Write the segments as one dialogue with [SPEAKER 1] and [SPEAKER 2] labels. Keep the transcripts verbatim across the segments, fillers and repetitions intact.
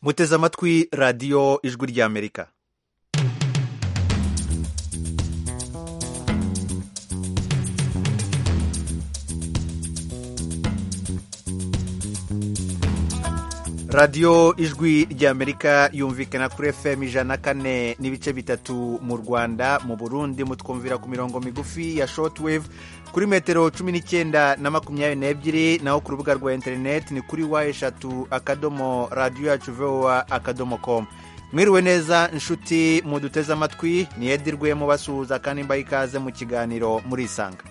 [SPEAKER 1] muteze amatwi radiyo ijwi ry'Amerika. radiyo ijwi ry'Amerika yumvikana kuri F M ijana na kane n'ibice bitatu mu Rwanda, mu Burundi mutwumvira ku mirongo migufi ya shortwave kuri metero cumi n'icyenda na makumyabiri n'ebyiri, naho ku rubuga rwa interineti ni kuri wa eshatu akadomo radiyo yacu voa akadomo com. Mwiriwe neza inshuti muduteze amatwi, ni Edirwe mubasuhuza kandi mbaye ikaze mu kiganiro Murisanga.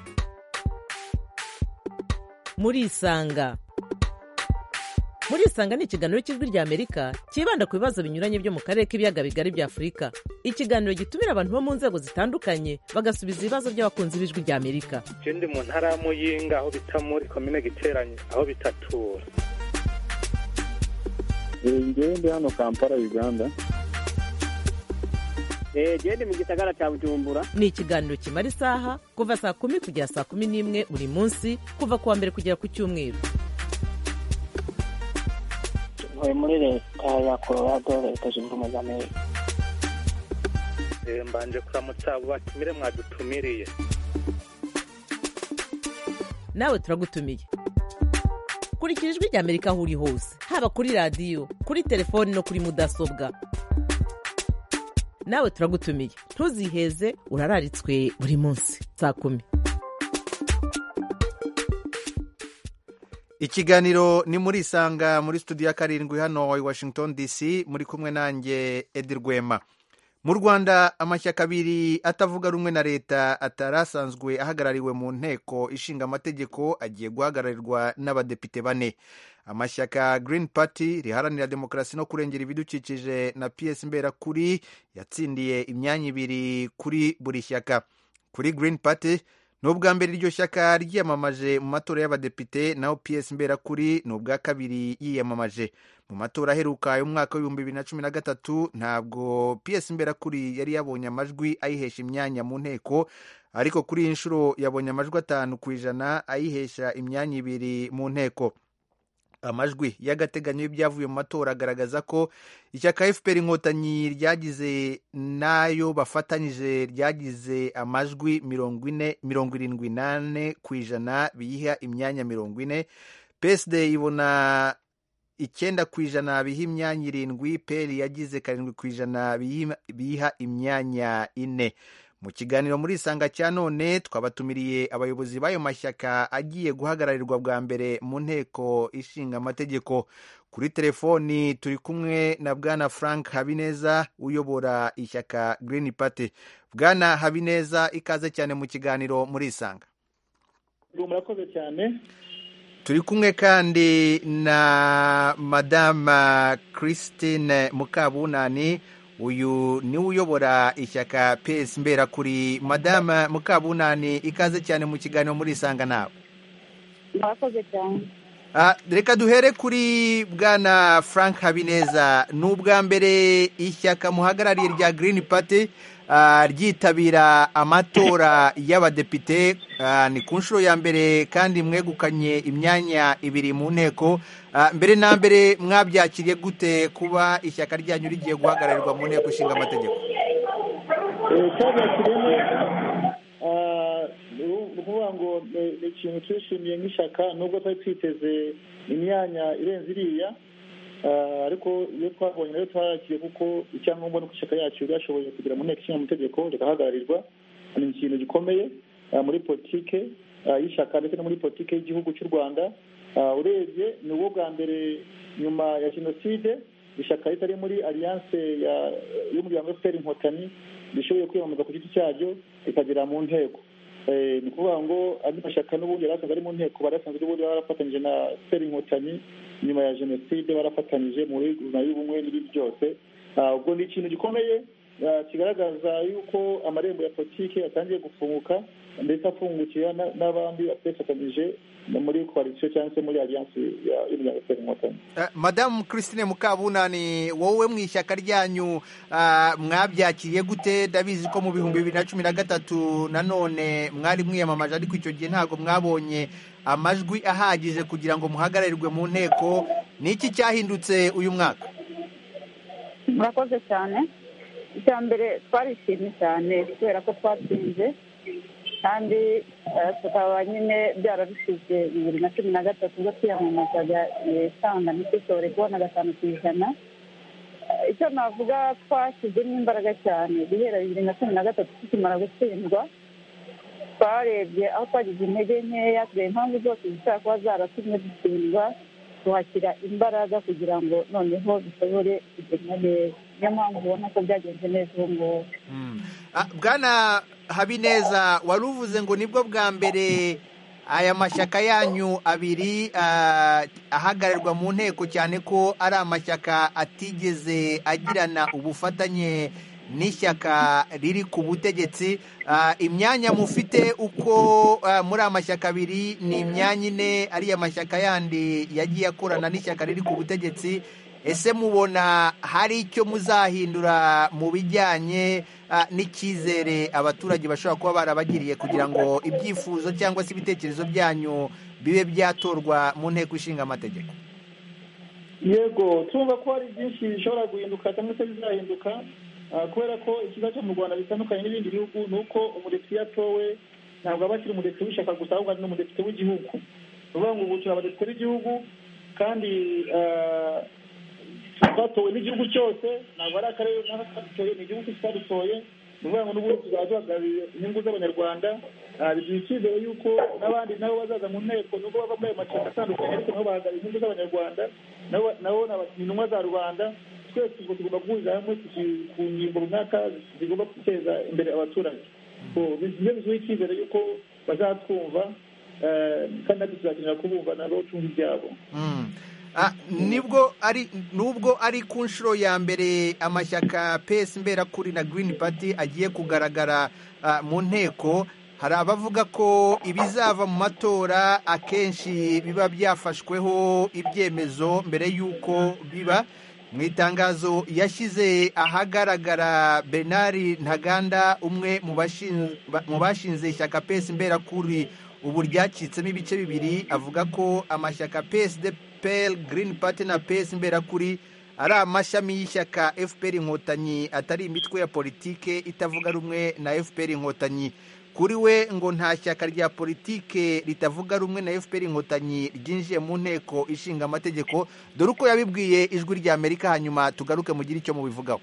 [SPEAKER 2] Murisanga Murisanga ni ikiganiro cy'ijwi ry'Amerika kibanda ku bibazo binyuranye byo mu karere k'ibiyaga bigari bya Afurika. Ikiganiro gitumira abantu bo mu nzego zitandukanye bagasubiza ibibazo by'abakunzi b'ijwi ry'Amerika.
[SPEAKER 3] Je ndi mu ntara ya Muyinga aho bita muri komine Giteranye aho bitatura.
[SPEAKER 4] Ngewe ndi hano Kampala Uganda.
[SPEAKER 5] Eh je ndi mu gisagara cya Bujumbura.
[SPEAKER 2] Ni ikiganiro kimara isaha kuva saa kumi kugera saa kumi n'imwe buri munsi, kuva kuwa mbere kugera ku cyumweru.
[SPEAKER 5] Ntuye muri leta ya Colorado, leta zunze ubumwe za Amerika.
[SPEAKER 3] Eh mbanje kuramutsa abo batumire mwadutumiriye.
[SPEAKER 2] Nawe turagutumiye. Kurikira ijwi ry'Amerika aho uri hose, haba kuri radiyo, kuri telefoni no kuri mudasobwa. Nawe turagutumiye, ntuziheze, urararitswe buri munsi saa kumi.
[SPEAKER 1] Ikiganiro ni Murisanga muri studio ya karindwi hano i Washington D C, muri kumwe nanjye Edirwema. Mu Rwanda amashyaka abiri atavuga rumwe na leta atarasanzwe ahagarariwe mu nteko ishinga amategeko agiye guhagararirwa n'abadepite bane. Amashyaka Green Party riharanira demokarasi no kurengera ibidukikije na P S Mberakuri yatsindiye imyanya ibiri kuri buri shyaka. Kuri Green Party ni ubwa mbere iryo shyaka ryiyamamaje mu matora y'abadepite, naho P S Mberakuri ni ubwa kabiri yiyamamaje. Mu matora aheruka y'umwaka w'ibihumbi bibiri na cumi na gatatu ntabwo P S Mberakuri yari yabonye amajwi ayihesha imyanya mu nteko, ariko kuri iyi nshuro yabonye amajwi atanu ku ijana ayihesha imyanya ibiri mu nteko. Amajwi y'agateganyo y'ibyavuye mu matora agaragaza ko ishyaka F P R Inkotanyi ryagize nayo bafatanyije ryagize amajwi mirongo ine mirongo irindwi n'ane ku ijana biyiha imyanya mirongo ine. P S D ibona icyenda ku ijana biha imyanya irindwi, P L yagize karindwi ku ijana biha imyanya ine. Mu kiganiro Murisanga cya none twabatumiriye abayobozi b'ayo mashyaka agiye guhagararirwa bwa mbere mu nteko ishinga amategeko. Kuri telefoni turi kumwe na Bwana Frank Habineza uyobora ishyaka Green Party. Bwana Habineza, ikaze cyane mu kiganiro Murisanga.
[SPEAKER 4] Murakoze cyane.
[SPEAKER 1] Turi kumwe kandi na Madame Christine Mukabunani, uyu ni uyobora ishyaka P S Mberakuri. Madame Mukabunani, ikaze cyane mu kiganiro Murisanga nawe.
[SPEAKER 6] Murakoze cyane.
[SPEAKER 1] Ah, reka duhere kuri Bwana Frank Habineza. Ni ubwa mbere ishyaka muhagarariye rya Green Party uh, ryitabira amatora y'abadepite. Uh, ni ku nshuro ya mbere kandi mwegukanye imyanya ibiri mu nteko. Uh, mbere na mbere mwabyakiriye gute kuba ishyaka ryanyu rigiye guhagararirwa mu nteko ishinga amategeko?
[SPEAKER 4] Ukuvuga ngo ni ikintu twishimiye nk'ishyaka, nubwo twari twiteze imyanya irenze iriya, ariko iyo twabonye nayo twarakiriye kuko icyangombwa nuko ishyaka yacu ryashoboye kugera mu nteko ishinga amategeko rigahagararirwa. Ni ikintu gikomeye muri politike y'ishyaka ndetse no muri politike y'igihugu cy'u Rwanda. Urebye ni ubwo bwa mbere nyuma ya jenoside ishyaka ritari muri alliance y'umuryango F P R Inkotanyi rishoboye kwiyamamaza ku giti cyaryo rikagera mu nteko. Ni ukuvuga ngo andi mashyaka n'ubundi yari asanzwe ari mu nteko, bari asanzwe n'ubundi barafatanyije na F P R Inkotanyi nyuma ya jenoside, barafatanyije muri guverinoma y'ubumwe n'ibindi byose. Ubwo ni ikintu gikomeye kigaragaza yuko amarembo ya politiki atangiye gufunguka ndetse afungukira n'abandi bafatanyije muri coalition cyangwa se muri alliance y'umuryango F P R Inkotanyi.
[SPEAKER 1] Madame Christine Mukabunani, wowe mu ishyaka ryanyu mwabyakiriye gute? Ndabizi ko mu bihumbi bibiri na cumi na gatatu nanone mwari mwiyamamaje, ariko icyo gihe ntabwo mwabonye amajwi ahagije kugira ngo muhagararirwe mu nteko. Ni iki cyahindutse uyu mwaka?
[SPEAKER 6] murakoze cyane. icya mbere twarishimye cyane kubera ko twatsinze kandi tukaba nyine byarabishyize bibiri na cumi na gatatu ubwo twiyamamazaga isanga ntikisore kubona gatanu ku ijana. icyo navuga twashyizemo imbaraga cyane guhera bibiri na cumi na gatatu tukimara gutsindwa, twarebye aho twagize intege nkeya tureba impamvu zose zishobora kuba zaratumye dutsindwa, tuhashyira imbaraga kugira ngo noneho dushobore kugenda neza. niyo mpamvu ubona ko byagenze neza ubu ngubu.
[SPEAKER 1] Bwana Habineza, wari uvuze ngo nibwo bwa mbere aya mashyaka yanyu abiri ahagararirwa mu nteko, cyane ko ari amashyaka atigeze agirana ubufatanye n'ishyaka riri ku butegetsi. Imyanya mufite uko muri amashyaka abiri ni imyanya ine, ariya mashyaka yandi yagiye akorana n'ishyaka riri ku butegetsi. Ese mubona hari icyo muzahindura mu bijyanye n'icyizere abaturage bashobora kuba barabagiriye kugira ngo ibyifuzo cyangwa se ibitekerezo byanyu bibe byatorwa mu nteko ishinga amategeko?
[SPEAKER 4] Yego, tumva ko hari byinshi bishobora guhinduka cyangwa se bizahinduka, kubera ko ikibazo cyo mu Rwanda bitandukanye n'ibindi bihugu ni uko umudepite yatowe ntabwo aba akiri umudepite w'ishyaka gusa, ahubwo ari n'umudepite w'igihugu. ni ukuvuga ngo ubu turi abadepite b'igihugu kandi twatowe n'igihugu cyose, ntabwo ari akarere kadutoye, ni igihugu cyadutoye. ni ukuvuga ngo n'ubundi tuzaba duhagarariye inyungu z'abanyarwanda. biduha icyizere y'uko n'abandi nabo bazaza mu nteko nubwo bava muri ayo mashyaka atandukanye, ariko nabo bahagarariye inyungu z'abanyarwanda, nabo ni intumwa za rubanda. twese ubwo tugomba guhurira hamwe ku ngingo runaka zigomba guteza imbere abaturage. ibyo biduha icyizere y'uko bazatwumva kandi natwe tuzakenera kubumva nabo tumva ibyabo.
[SPEAKER 1] nibwo ari nubwo ari ku nshuro ya mbere amashyaka P S Imberakuri na Green Party agiye kugaragara mu nteko, hari abavuga ko ibizava mu matora akenshi biba byafashweho ibyemezo mbere y'uko biba. Mu itangazo yashyize ahagaragara, Bernard Ntaganda, umwe mu bashinze ishyaka P S Imberakuri ubu ryacitsemo ibice bibiri, avuga ko amashyaka P S D P L, Green Party na P S Imberakuri ari amashami y'ishyaka F P R Inkotanyi, atari imitwe ya politike itavuga rumwe na F P R Inkotanyi. Kuri we ngo nta shyaka rya politike ritavuga rumwe na F P R Inkotanyi ryinjiye mu nteko ishinga amategeko. Dore uko yabibwiye Ijwi rya Amerika, hanyuma tugaruke mugire icyo mubivugaho.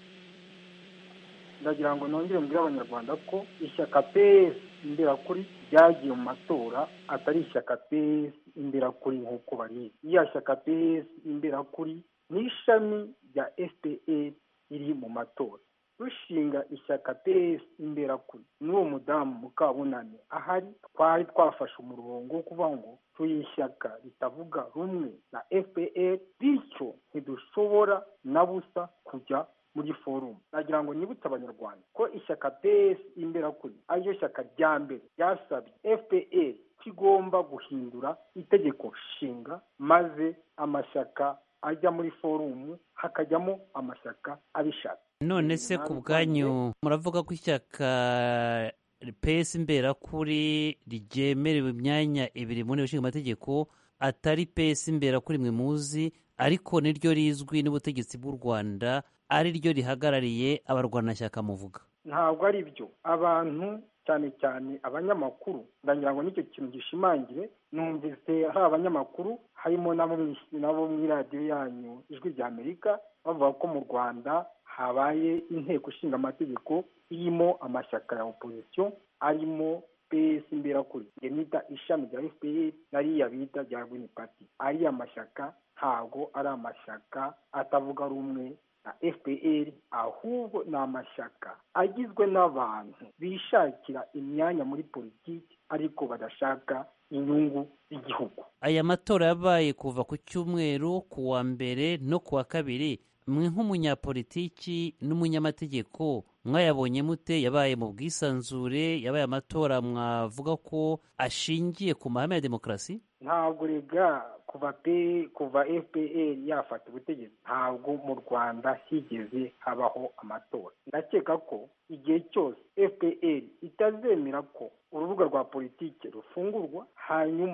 [SPEAKER 7] ndagira ngo nongere mbwira abanyarwanda ko ishyaka P S Imberakuri ryagiye mu matora, atari ishyaka P S Imberakuri nk'uko bari. iya shyaka P S Imberakuri ni ishami rya F P R iri mu matora. rushinga ishyaka P S Imberakuri n'uwo mudamu Mukabunani ahari, twari twafashe umurongo wo kuvuga ngo turi ishyaka ritavuga rumwe na F P R, bityo ntidushobora na busa kujya muri forumu. nagira ngo nibutse abanyarwanda ko ishyaka P S Imberakuri ariryo shyaka rya mbere ryasabye F P R kigomba guhindura itegeko nshinga, maze amashyaka ajya muri forumu, hakajyamo amashyaka abishaka.
[SPEAKER 8] none se ku bwanyu muravuga ko ishyaka P S Imberakuri ryemerewe imyanya ibiri mu nteko ishinga amategeko, atari P S Imberakuri mwe muzi, ariko niryo rizwi n'ubutegetsi bw'u Rwanda, ari ryo rihagarariye abarwanashyaka muvuga?
[SPEAKER 7] ntabwo ari byo. abantu cyane cyane abanyamakuru, ndagira ngo nicyo kintu gishimangire. numvise hari abanyamakuru harimo nabo muri radiyo yanyu Ijwi rya Amerika bavuga ko mu Rwanda habaye inteko ishinga amategeko irimo amashyaka ya opozisiyo, arimo P S Imberakuri, nita ishami rya F P R nariya bita rya Green Party. ariya mashyaka ntabwo ari amashyaka atavuga rumwe na F P R, ahubwo ni amashyaka agizwe n'abantu bishakira imyanya muri politiki ariko badashaka inyungu z'igihugu.
[SPEAKER 8] aya matora yabaye kuva ku cyumweru, ku wa mbere no ku wa kabiri. mwe nk'umunyapolitiki n'umunyamategeko mwayabonye mute? yabaye mu bwisanzure? yabaye amatora mwavuga ko ashingiye ku mahame ya demokarasi?
[SPEAKER 7] ntabwo rega kuva pe kuva F P R yafata ubutegetsi ntabwo mu Rwanda higeze habaho amatora. ndakeka ko igihe cyose F P R itazemera ko urubuga rwa politiki rufungurwa, hanyuma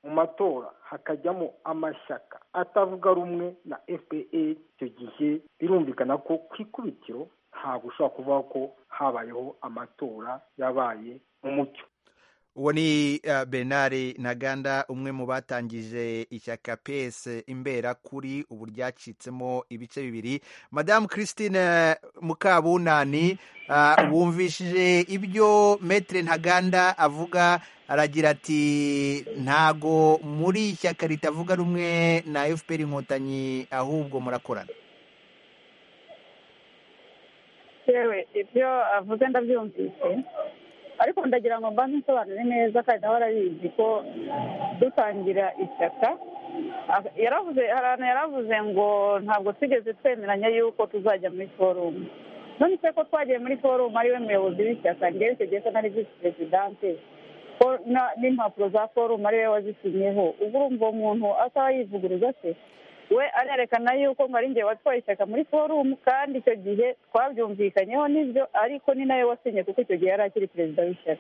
[SPEAKER 7] mu matora hakajyamo amashyaka atavuga rumwe na F P R, icyo gihe birumvikana ko ku ikubitiro ntabwo ushobora kuvuga ko habayeho amatora yabaye mu mucyo.
[SPEAKER 1] uwo ni uh, Bernard Ntaganda, umwe mu batangije ishyaka P S Imberakuri, ubu ryacitsemo ibice bibiri. Madamu Christine Mukabunani, uh, wumvishije ibyo Maître Ntaganda avuga, aragira ati ntago muri ishyaka ritavuga rumwe na F P R Inkotanyi, ahubwo murakorana.
[SPEAKER 6] yewe ibyo avuze ndabyumvise, ariko ndagira ngo mbanze nsobanure neza kandi nawe arabizi ko dutangira ishyaka yaravuze hari ahantu yaravuze ngo ntabwo twigeze twemeranya yuko tuzajya muri forumu. none se ko twagiye muri forumu ariwe muyobozi w'ishyaka, njyewe icyo gihe ko nari visi perezidante n'impapuro za forumu ariwe wazisinyeho, ubwo urumva umuntu asaba yivuguruza se? we arerekana yuko ngo ari njye watwaye ishyaka muri forumu, kandi icyo gihe twabyumvikanyeho n'ibyo, ariko ni nawe wasinye kuko icyo gihe yari akiri perezida w'ishyaka.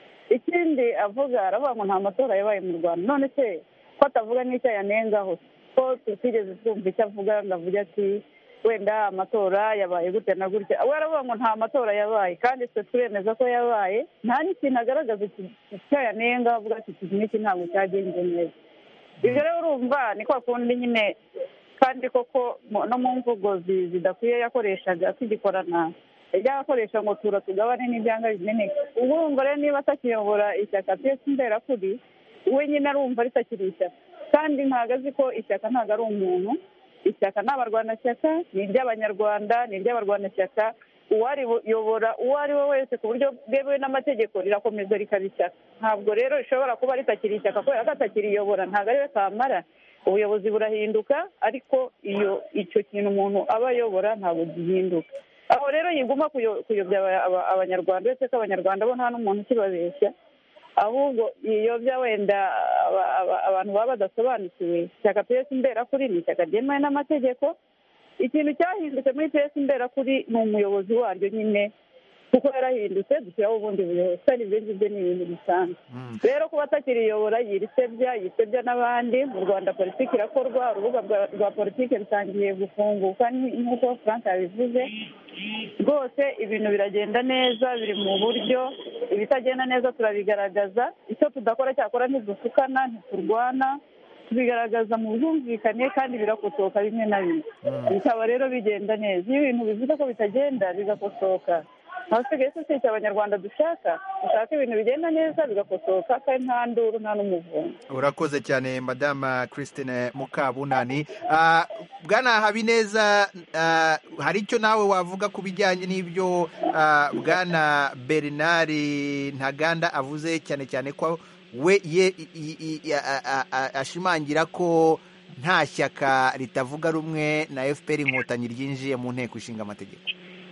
[SPEAKER 6] ikindi avuga aravuga ngo nta matora yabaye mu Rwanda. none se ko atavuga n'icyo yanengaho, ko tutigeze twumva icyo avuga ngo avuge ati wenda amatora yabaye gute na gutya. we aravuga ngo nta matora yabaye, kandi twe turemeza ko yabaye, nta n'ikintu agaragaza icyo yanenga avuga ati iki n'iki ntabwo cyagenze neza. ibyo rero urumva ni kwa kundi nyine, kandi koko no mu mvugo zidakwiye yakoreshaga tugikorana, yakoresha ngo tura tugabane n'ibyanga bimeneka. ubu urumva rero niba atakiyobora ishyaka P S Imberakuri, we nyine arumva ritakiri ishyaka, kandi ntabwo azi ko ishyaka ntabwo ari umuntu. ishyaka ni abarwanashyaka, ni iry'abanyarwanda, ni iry'abarwanashyaka. uwariyobora uwo ari we wese ku buryo bwemewe n'amategeko rirakomeza rikaba ishyaka. ntabwo rero rishobora kuba ritakiri ishyaka kubera ko atakiriyobora, ntabwo ari we kamara. ubuyobozi burahinduka, ariko iyo icyo kintu umuntu aba ayobora ntabwo gihinduka. aho rero yiguma kuyobya abanyarwanda, uretse ko abanyarwanda bo nta n'umuntu ukibabeshya, ahubwo yiyobya wenda abantu baba badasobanukiwe. ishyaka P S Imberakuri ni ishyaka ryemewe n'amategeko. ikintu cyahindutse muri P S Imberakuri ni umuyobozi waryo nyine, kuko yarahindutse dushyiraho ubundi buyobozi, kandi ibyo ngibyo ni ibintu bisanzwe. rero kuba atakiriyobora yirisebya yisebya n'abandi. mu Rwanda politiki irakorwa, urubuga rwa politiki rutangiye gufunguka nk'uko Frank yabivuze. rwose ibintu biragenda neza, biri mu buryo. ibitagenda neza turabigaragaza, icyo tudakora cyakora ntidusukana, ntiturwana, tubigaragaza mu bwumvikane, kandi birakosoka bimwe na bimwe. bikaba rero bigenda neza. iyo ibintu bivuze ko bitagenda bigakosoka, hasigaye se si abanyarwanda dushaka dushaka ibintu bigenda neza bigakosoka, kandi nta nduru nta n'umuvundo.
[SPEAKER 1] urakoze cyane Madame Christine Mukabunani. uh, Bwana Habineza, uh, hari icyo nawe wavuga ku bijyanye n'ibyo uh, Bwana Bernard Ntaganda avuze, cyane cyane ko we ye ashimangira ko nta shyaka ritavuga rumwe na F P R Inkotanyi ryinjiye mu nteko ishinga amategeko?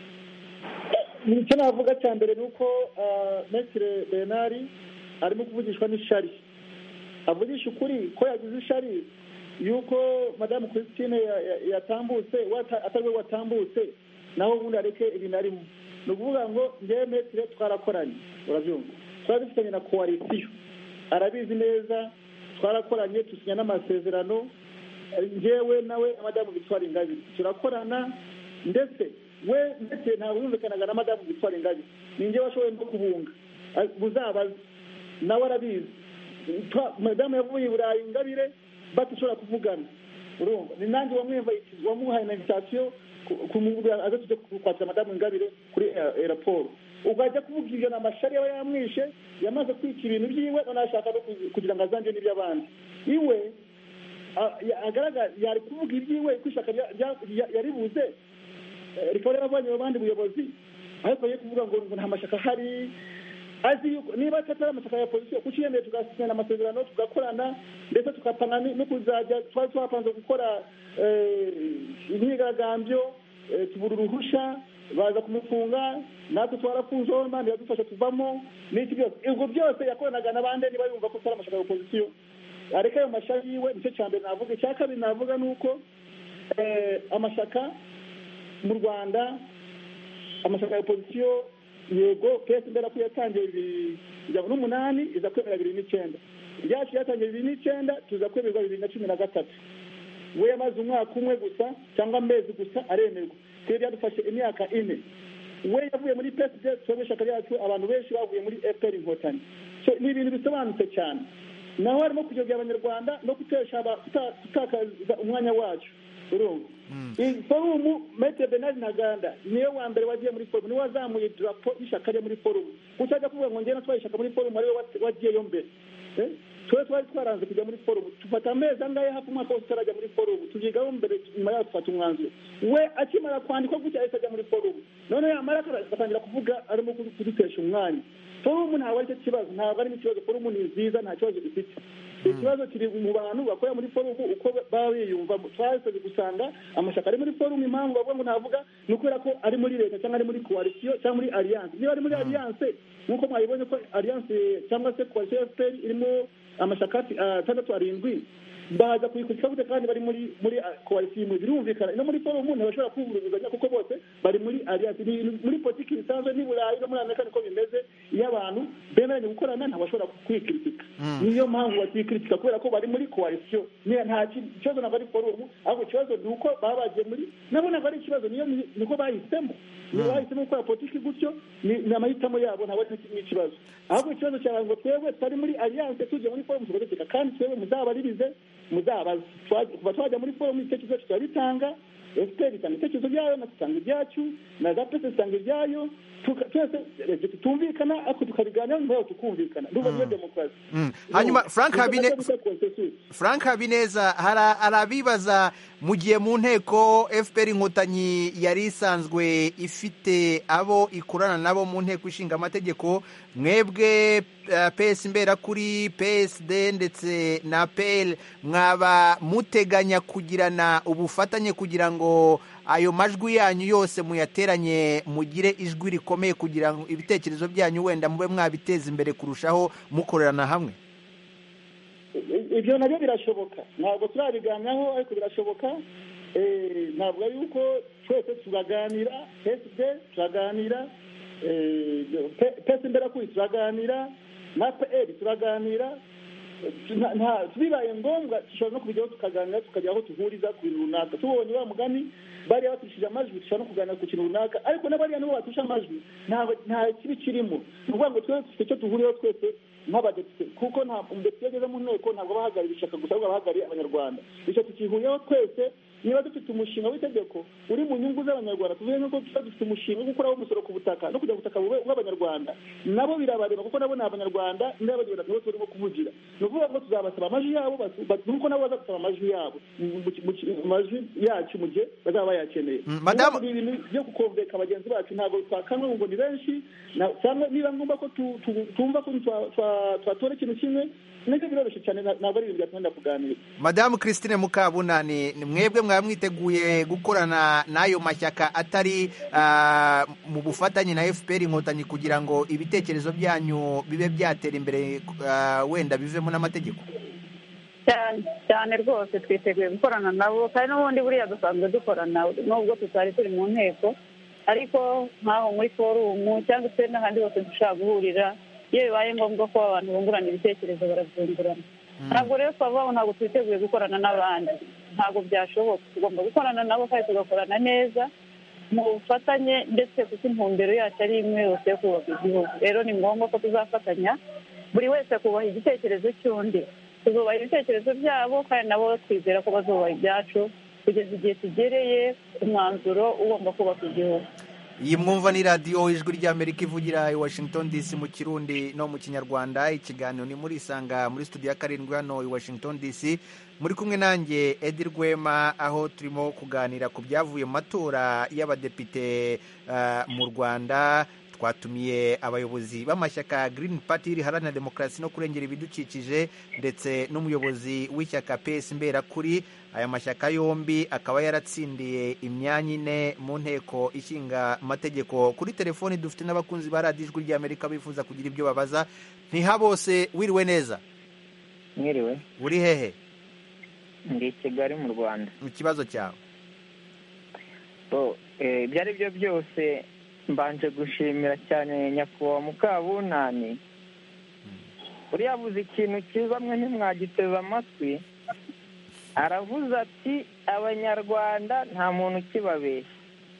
[SPEAKER 4] icyo navuga cya mbere ni uko Maître Bernard arimo kuvugishwa n'ishari. avugisha ukuri ko yagize ishari yuko Madame Christine yatambutse, atari we watambutse, naho ubundi areke ibintu arimo. ni ukuvuga ngo njyewe Maître twarakoranye, urabyumva, twari dufitanye na koalisiyo, arabizi neza, twarakoranye dusinya n'amasezerano, njyewe nawe na Madame Victoire Ingabire turakorana, ndetse we ndetse ntabwo yumvikanaga na Madame Victoire Ingabire. ni njye washoboye no kubunga, buzabaze nawe arabizi. Madame yavuye i Burayi Ingabire badashobora kuvugana, urumva. ni nanjye wamuhaye na invitation kumubwira aze tujye kwakira Madame Ingabire kuri airport. ubwo ajya kuvuga ibyo ni amashari yaba yamwishe, yamaze kwica ibintu byiwe, none ashaka no kugira ngo azanjye n'iby'abandi. iwe agaragara yari kuvuga ibyiwe ko ishyaka yaribuze rikaba yarabonye abandi buyobozi, ariko ye kuvuga ngo nta mashyaka ahari. azi yuko niba atari amashyaka ya polisi, kuki yemeye tugasinyana amasezerano tugakorana, ndetse tukapanga no kuzajya, twari twapanze gukora imyigaragambyo, tubura uruhushya, baza kumufunga, natwe twarafunze, abandi yadufasha tuvamo n'iki byose. ubwo byose yakoranaga n'abandi, niba yumva ko atari amashyaka ya opozisiyo areka ayo mashyaka yiwe. nicyo cya mbere navuga. icya kabiri navuga ni uko amashyaka mu Rwanda, amashyaka ya opozisiyo, yego P S Imberakuri yatangiye bibiri n'umunani iza kwemera bibiri n'icyenda, ryacu ryatangiye bibiri n'icyenda tuza kwemerwa bibiri na cumi na gatatu we yamaze umwaka umwe gusa cyangwa amezi gusa aremerwa twe byadufashe imyaka ine we yavuye muri P S D twebwe ishyaka ryacu abantu benshi bavuye muri F P R Inkotanyi ni ibintu bisobanutse cyane naho harimo kuyobya abanyarwanda no gutesha gutakaza umwanya wacu urumva forumu Maître Bernard Ntaganda niyo wa mbere wagiye muri forumu niwe wazamuye drapo y'ishyaka rye muri forumu ucyajya kuvuga ngo njye natwaye ishyaka muri forumu ariwe wagiyeyo mbere twe twari twaranze kujya muri forumu tufata amezi angahe hafi umwaka wose utarajya muri forumu tuzigaho mbere nyuma yaho dufata umwanzuro we akimara kwandikwa gutya ahise ajya muri forumu none yamara agatangira kuvuga arimo kudutesha umwanya forumu ntabwo ari cyo kibazo ntabwo ari ikibazo forumu ni nziza nta kibazo ifite ikibazo kiri mu bantu bakorera muri forumu uko baba biyumva twahise gusanga amashyaka ari muri forumu impamvu bavuga ngo ntavuga ni ukubera ko ari muri leta cyangwa ari muri coalition cyangwa muri alliance niba ari muri alliance nk'uko mwabibonye ko alliance cyangwa se coalition F P R irimo amashyaka atandatu arindwi baza kuyikurikira gute kandi bari muri muri coalition imwe birumvikana no muri forumu ntibashobora kwivuruzanya kuko bose bari muri alliance muri politiki bisanzwe ni Burayi no muri Amerika niko bimeze iyo abantu bemeranya gukorana ntabashobora kwikritika niyo mpamvu bakikritika kubera ko bari muri coalition niyo nta kibazo nabari forumu ahubwo ikibazo ni uko babagiye muri nabo nabari ikibazo niyo niko bahisemo niyo bahisemo gukora politiki gutyo ni amahitamo yabo ntabwo ari ikibazo ahubwo ikibazo cyane ngo twebwe twari muri alliance tujye muri forumu tugategeka kandi twebwe muzabaririze muzabaza kuva twajya muri forumu ibitekerezo cyacu turabitanga F P R itanga ibitekerezo byayo na tutanga ibyacu na za P S itanga ibyayo twese tumvikana ariko tukabiganira nyuma yaho tukumvikana ndumva niyo demokarasi
[SPEAKER 1] hanyuma Frank Habineza Frank Habineza hari abibaza mu gihe mu nteko F P R Inkotanyi yari isanzwe ifite abo ikorana nabo mu nteko ishinga amategeko mwebwe P S Imberakuri P S D ndetse na P L mwaba muteganya kugirana ubufatanye kugira ngo ayo majwi yanyu yose muyateranye mugire ijwi rikomeye kugira ngo ibitekerezo byanyu wenda mube mwabiteza imbere kurushaho mukorerana hamwe
[SPEAKER 4] ibyo nabyo birashoboka ntabwo turabiganiraho ariko birashoboka ntabwo ari uko twese turaganira P S D turaganira P S Imberakuri turaganira na P L turaganira bibaye ngombwa dushobora no kubijyaho tukaganira tukajya aho tuhuriza ku bintu runaka tubonye wa mugani bariya batushije amajwi dushobora no kuganira ku kintu runaka ariko n'abariya nibo batusha amajwi nta kibi kirimo ni ukuvuga ngo twese dufite icyo duhuriyeho twese nk'abadepite kuko nta umudepite ageze mu nteko ntabwo abahagarariye ishyaka gusa ahubwo abahagarariye abanyarwanda icyo tukihuriyeho twese niba dufite umushinga w'itegeko uri mu nyungu z'abanyarwanda tuvuge nk'uko tuba dufite umushinga wo gukuraho umusoro ku butaka no kujya gutaka bw'abanyarwanda nabo birabareba kuko nabo ni abanyarwanda n'abanyarwanda nibo turimo kuvugira ni ukuvuga ngo tuzabasaba amajwi yabo nuko nabo bazadusaba amajwi yabo amajwi yacu mu gihe bazaba bayakeneye ibintu byo gukomveka bagenzi bacu ntabwo twakanwe ngo ni benshi cyangwa niba ngombwa ko tumva ko twatora ikintu kimwe nibyo biroroshye cyane ntabwo ari ibintu byatuma kuganira
[SPEAKER 1] Madamu Christine Mukabunani mwebwe mwaba mwiteguye gukorana n'ayo mashyaka atari mu bufatanye na F P R Inkotanyi kugira ngo ibitekerezo byanyu bibe byatera imbere wenda bivemo n'amategeko
[SPEAKER 6] cyane cyane rwose twiteguye gukorana nabo kandi n'ubundi buriya dusanzwe dukorana nubwo tutari turi mu nteko ariko nk'aho muri forumu cyangwa se n'ahandi hose dushobora guhurira iyo bibaye ngombwa ko abantu bungurana ibitekerezo barabyungurana ntabwo rero twavuga ngo ntabwo twiteguye gukorana n'abandi ntabwo byashoboka tugomba gukorana nabo kandi tugakorana neza mu bufatanye ndetse kuko intumbero yacu ari imwe yose yo kubaka igihugu rero ni ngombwa ko tuzafatanya buri wese kubaha igitekerezo cy'undi tuzubaha ibitekerezo byabo kandi nabo twizera ko bazubaha ibyacu kugeza igihe tugereye umwanzuro ugomba kubaka igihugu.
[SPEAKER 1] iyi mwumva ni radiyo ijwi ry'Amerika ivugira i Washington D C mu kirundi no mu kinyarwanda ikiganiro ni muri isanga muri studio ya karindwi hano i Washington D C muri kumwe nanjye Edi Rwema aho turimo kuganira ku byavuye mu matora y'abadepite uh, mu Rwanda twatumiye abayobozi b'amashyaka Green Party riharanira demokarasi no kurengera ibidukikije ndetse n'umuyobozi w'ishyaka P S Imberakuri aya mashyaka yombi akaba yaratsindiye imyanya ine mu nteko ishinga amategeko. Kuri telefoni dufite n'abakunzi ba radiyo ijwi ry'Amerika bifuza kugira ibyo babaza. Ntihabose wiriwe neza?
[SPEAKER 9] Mwiriwe.
[SPEAKER 1] Uri hehe?
[SPEAKER 9] Ndi i Kigali mu Rwanda.
[SPEAKER 1] Mu kibazo cyawe?
[SPEAKER 9] So, eh byari byo byose mbanje gushimira cyane nyakubahwa Mukabunani uriya avuze ikintu cyiza mwe ntimwagiteze amatwi, aravuze ati abanyarwanda nta muntu ukibabeshya.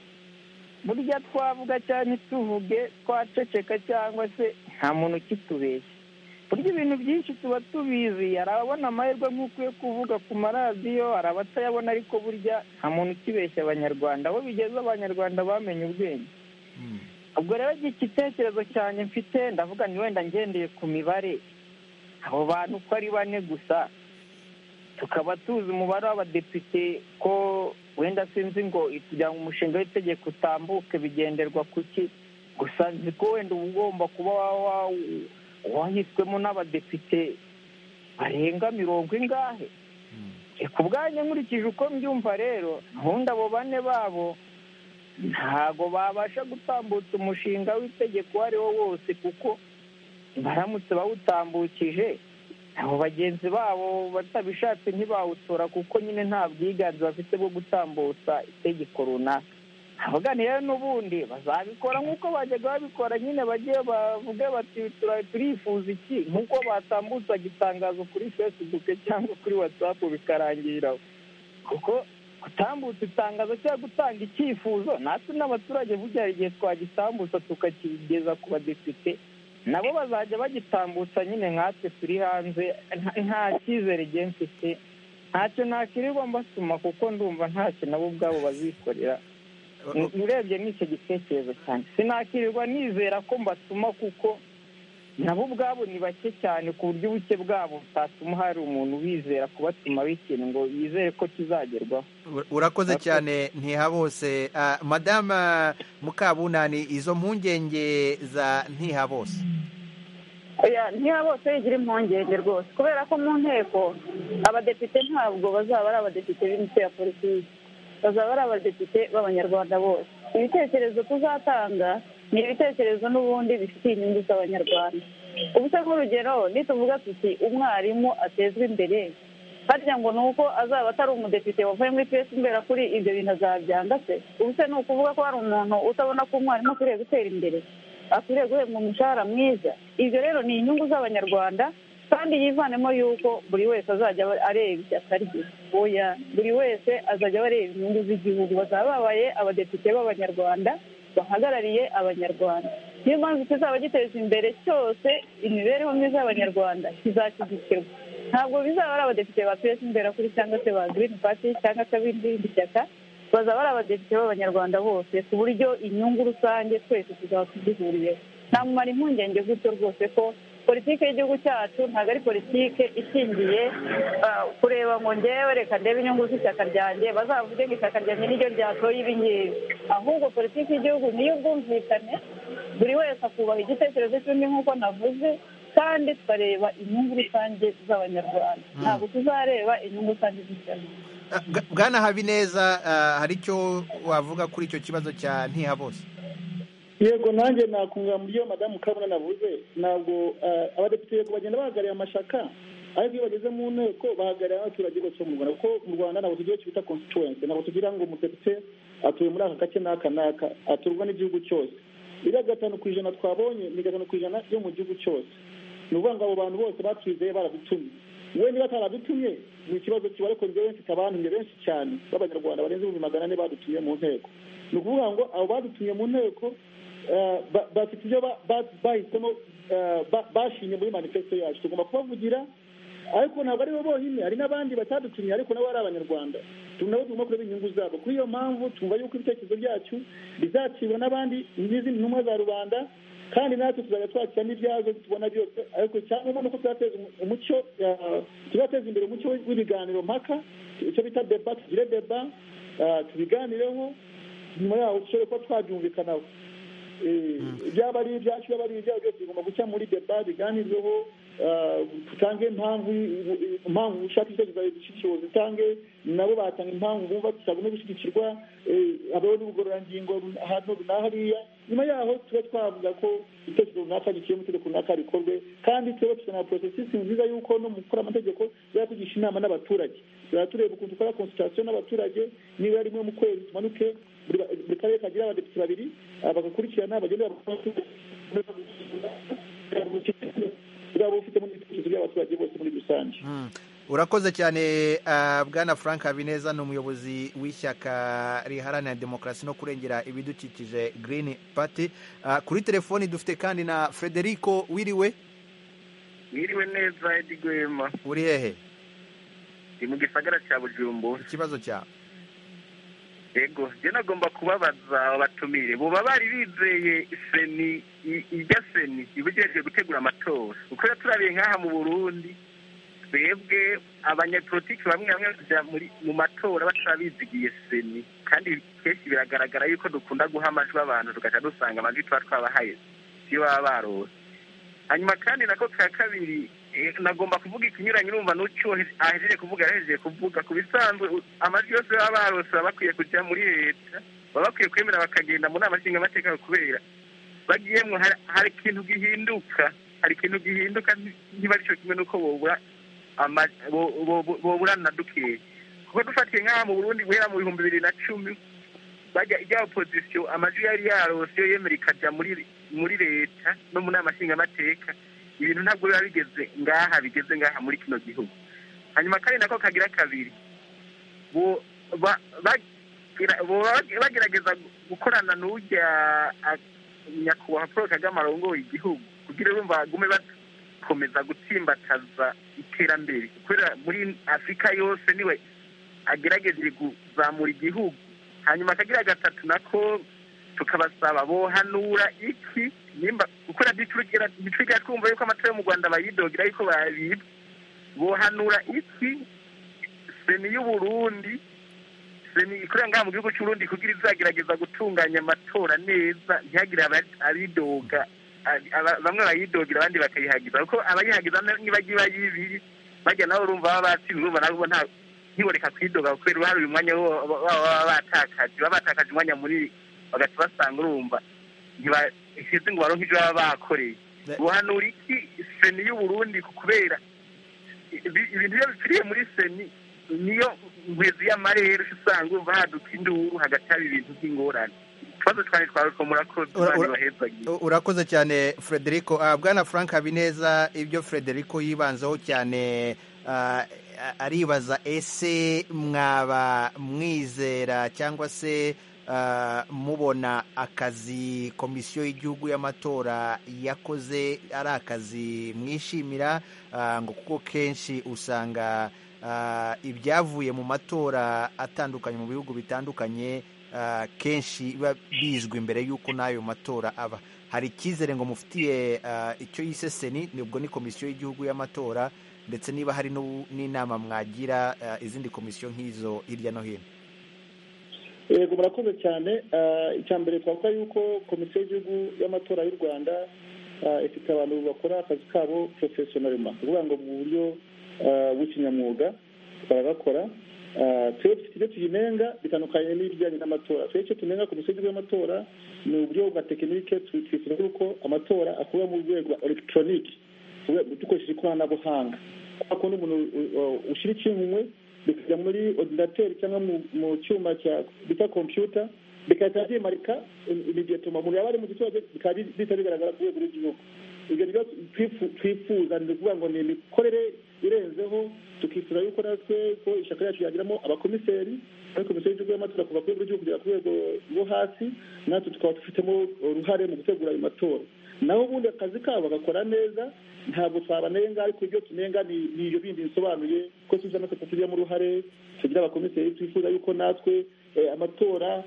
[SPEAKER 9] Burya twavuga cyane tuvuge twaceceka cyangwa se nta muntu ukitubeshya. Burya ibintu byinshi tuba tubizi, hari ababona amahirwe nk'uko yo kuvuga ku maradiyo, hari abatayabona, ariko burya nta muntu ukibeshya abanyarwanda. Aho bigeze abanyarwanda bamenye ubwenge. Ubwo rero iki gitekerezo cyane mfite ndavuga ni wenda ngendeye ku mibare, abo bantu uko ari bane gusa, tukaba tuzi umubare w'abadepite ko wenda sinzi ngo kugira ngo umushinga w'itegeko utambuke bigenderwa kuki, gusa nzi ko wenda uba ugomba kuba wahiswemo n'abadepite barenga mirongo ingahe. Ku bwanjye nkurikije uko mbyumva rero, ubundi abo bane babo ntabwo babasha gutambutsa umushinga w'itegeko uwo ari wo wose, kuko baramutse bawutambukije abo bagenzi babo batabishatse ntibawutora, kuko nyine nta bwiganze bafite bwo gutambutsa itegeko runaka. Avuga ni rero n'ubundi bazabikora nk'uko bajyaga babikora, nyine bagiye bavuge bati turifuza iki, nk'uko batambutsaga itangazo kuri Facebook cyangwa kuri WhatsApp bikarangiriraho. Kuko gutambutsa itangazo cyangwa gutanga icyifuzo, natwe n'abaturage burya hari igihe twagitambutsa tukakigeza ku badepite, nabo bazajya bagitambutsa nyine nkatwe turi hanze. Nta cyizere igihe mfite, ntacyo nakirirwa mbasuma, kuko ndumva ntacyo nabo ubwabo bazikorera. Urebye n'icyo gitekerezo cyane, sinakirirwa nizera ko mbasuma, kuko nabo ubwabo ni bake cyane ku buryo ubuke bwabo butatuma hari umuntu wizera kubatuma w'ikintu ngo yizere ko kizagerwaho.
[SPEAKER 1] Urakoze cyane Ntihabose. Madama Mukabunani, izo mpungenge za Ntihabose?
[SPEAKER 6] Ntihabose yigira impungenge rwose, kubera ko mu nteko abadepite ntabwo bazaba ari abadepite b'imitwe ya politiki, bazaba ari abadepite b'abanyarwanda bose. Ibitekerezo tuzatanga ni ibitekerezo n'ubundi bifitiye inyungu z'abanyarwanda. Ubu se nk'urugero nituvuga tuti umwarimu atezwe imbere, harya ngo ni uko azaba atari umudepite wavuye muri piyesi imbera kuri ibyo bintu azabyanga se? Ubu se ni ukuvuga ko hari umuntu utabona ko umwarimu akwiriye gutera imbere, akwiriye guhembwa umushahara mwiza? Ibyo rero ni inyungu z'abanyarwanda, kandi yivanemo yuko buri wese azajya areba ishyaka rye. Oya, buri wese azajya areba inyungu z'igihugu. Bazaba babaye abadepite b'abanyarwanda bahagarariye abanyarwanda. Niyo mpamvu kizaba giteza imbere cyose imibereho myiza y'abanyarwanda kizashyigikirwa. Ntabwo bizaba ari abadepite ba piyesi imbera kuri cyangwa se ba Green Party cyangwa se ibindi shyaka, bazaba ari abadepite b'abanyarwanda bose, ku buryo inyungu rusange twese tuzaba tuzihuriyeho. Namumara impungenge gutyo rwose ko politiki y'igihugu cyacu ntabwo ari politiki ishingiye kureba ngo ngewe reka ndebe inyungu z'ishyaka ryanjye, bazavuge ngo ishyaka ryanjye niryo ryatoye ibi ngibi. Ahubwo politiki y'igihugu niyo ubwumvikane, buri wese akubaha igitekerezo cy'undi nk'uko navuze, kandi tukareba inyungu rusange z'abanyarwanda, ntabwo tuzareba inyungu rusange z'ishyaka.
[SPEAKER 1] Bwana Habineza, hari icyo wavuga kuri icyo kibazo cya Ntihabose?
[SPEAKER 4] Yego, nanjye nakunga muri iyo madamu Kabuna navuze. Ntabwo abadepite yego bagenda bahagarariye amashaka, ariko iyo bageze mu nteko bahagarariye abaturage bose mu Rwanda, kuko mu Rwanda ntabwo tugira icyo bita constituency, ntabwo tugira ngo umudepite atuye muri aka gace n'aka n'aka, aturwa n'igihugu cyose. Iriya gatanu ku ijana twabonye ni gatanu ku ijana yo mu gihugu cyose. Ni ukuvuga ngo abo bantu bose batwizeye baradutumye. We niba ataradutumye ni ikibazo kiba, ariko njyewe mfite abantu benshi cyane b'abanyarwanda barenze ibihumbi magana ane badutumye mu nteko. Ni ukuvuga ngo abo badutumye mu nteko bafite ibyo bahisemo bashimye muri manifesto yacu, tugomba kubavugira. Ariko ntabwo ari bo bonyine, hari n'abandi batadutumye ariko nabo ari abanyarwanda, nabo tugomba kureba inyungu zabo. Kuri iyo mpamvu twumva yuko ibitekerezo byacu bizacibwa n'abandi n'izindi ntumwa za rubanda, kandi natwe tuzajya twakira n'ibyazo tubona byose. Ariko cyangwa nuko tuzateza umucyo, tuzateza imbere umucyo w'ibiganiro mpaka, icyo bita deba, tugire deba tubiganireho, nyuma yaho dushobore kuba twabyumvikanaho. Byaba ari ibyacu byaba ari ibyago byose bigomba guca muri deba, biganirweho, tutange impamvu impamvu ushaka ibitekerezo bishyikirizwa zitange, nabo batanga impamvu bumva tutagomba gushyigikirwa, habaho n'ubugororangingo hano na hariya. Nyuma yaho tuba twavuga ko ibitekerezo runaka giciye mu itegeko runaka rikorwe, kandi tuba dufite na porosesisi nziza y'uko no mu gukora amategeko tuzajya tugisha inama n'abaturage, tuzajya tureba ukuntu dukora konsultation n'abaturage. Niba rimwe mu kwezi tumanuke buri karere kagira abadepite babiri bagakurikirana bagenda uzaba ufitemo n'ibitekerezo by'abaturage bose muri rusange.
[SPEAKER 1] urakoze cyane bwana Frank Habineza ni umuyobozi w'ishyaka riharanira demokarasi no kurengera ibidukikije Green Party. Kuri telefoni dufite kandi na Frederico. Wiriwe?
[SPEAKER 10] Wiriwe neza Edi Gwema.
[SPEAKER 1] Uri hehe?
[SPEAKER 10] Ndi mu gisagara cya Bujumbura.
[SPEAKER 1] Ikibazo cyawe?
[SPEAKER 10] Yego, je nagomba kubabaza abatumire boba bari bizeye seni ijya seni ibugejeje gutegura amatora uko turabiye nkaha mu Burundi twebwe abanyapolitiki bamwe bamwe bajya muri mu matora batarabizigiye seni kandi kenshi biragaragara yuko dukunda guha amajwi abantu tugaca dusanga amajwi tuba twabahaye siyo baba barose. Hanyuma kandi nako ka kabiri nagomba kuvuga ikinyuranye urumva n'ucyo ahejeje kuvuga ahejeje kuvuga ku bisanzwe amajwi yose baba barose baba bakwiye kujya muri leta baba bakwiye kwemera bakagenda mu nama nshingamateka kubera bagiyemwo hari ikintu gihinduka hari ikintu gihinduka ntiba ari cyo kimwe n'uko bobura boburana dukeya kuko dufatiye nk'aha mu Burundi guhera mu bihumbi bibiri na cumi bajya ijya opozisiyo amajwi yari yarose yo yemera ikajya muri muri leta no mu nama nshingamateka ibintu ntabwo biba bigeze ngaha bigeze ngaha muri kino gihugu. Hanyuma kandi nako kagira kabiri bo bagerageza gukorana n'ujya nyakubahwa Paul Kagame arongoye igihugu kugira ngo bagume bakomeza gutsimbataza iterambere kubera muri Afurika yose niwe agerageje kuzamura igihugu. Hanyuma akagira gatatu nako tukabasaba bohanura iki nimba gukora biturigira biturigira twumva yuko amatora mu Rwanda bayidogira yuko babiba bohanura iki seni y'u Burundi seni ikorera ngaha mu gihugu cy'u Burundi kugira izagerageza gutunganya amatora neza ntihagire abidoga bamwe bayidogira abandi bakayihagiza kuko abayihagiza nibagiye bayibiri bajya nawe urumva baba batsinze urumva nabo nta ntiboreka kwidoga kubera uruhare uyu mwanya baba batakaje baba batakaje umwanya muri bagati basanga urumva ntibashyize ngo baronke ibyo baba bakoreye. Buhanura iki seni y'u Burundi kubera ibintu iyo bipfiriye muri seni niyo nkwezi y'amarere usanga urumva haduka induru hagati y'aba ibintu by'ingorane. Ikibazo twari twaruko murakoze bani bahezagiye.
[SPEAKER 1] Urakoze cyane Frederico. Bwana Frank Habineza ibyo Frederico yibanzeho cyane aribaza ese mwaba mwizera cyangwa se mubona akazi komisiyo y'igihugu y'amatora yakoze ari akazi mwishimira ngo kuko kenshi usanga ibyavuye mu matora atandukanye mu bihugu bitandukanye kenshi biba bizwi mbere y'uko n'ayo matora aba. Hari icyizere ngo mufitiye icyo yise seni nibwo ni komisiyo y'igihugu y'amatora ndetse niba hari n'inama mwagira izindi komisiyo nk'izo hirya no hino?
[SPEAKER 4] Yego murakoze cyane. Icya mbere twavuga yuko komisiyo y'igihugu y'amatora y'u Rwanda ifite abantu bakora akazi kabo professionellement kuvuga ngo mu buryo bw'ikinyamwuga baragakora. Twebwe dufite ibyo tuyinenga bitandukanye n'ibijyanye n'amatora. Twebwe icyo tunenga komisiyo y'igihugu y'amatora ni uburyo bwa tekinike twifuza yuko amatora akorwa mu rwego elegitoronike dukoresheje ikoranabuhanga kuko n'umuntu ushyira icyumwe bikajya muri ordinateur cyangwa mu cyuma cya bita computer bikahita byimarika imediatoma umuntu yaba ari mu giturage bikaba bihita bigaragara ku rwego rw'igihugu. Ibyo rero twifuza ni ukuvuga ngo ni imikorere irenzeho tukifuza yuko natwe ko ishyaka yacu yagiramo abakomiseri muri komisiyo y'igihugu y'amatora kuva ku rwego rw'igihugu kugera ku rwego rwo hasi natwe tukaba dufitemo uruhare mu gutegura ayo matora. Naho ubundi akazi kabo bagakora neza ntabwo twabanenga ariko ibyo tunenga ni ibyo bindi bisobanuye ko tuza natwe tugiramo uruhare tugira abakomiseri twifuza yuko natwe amatora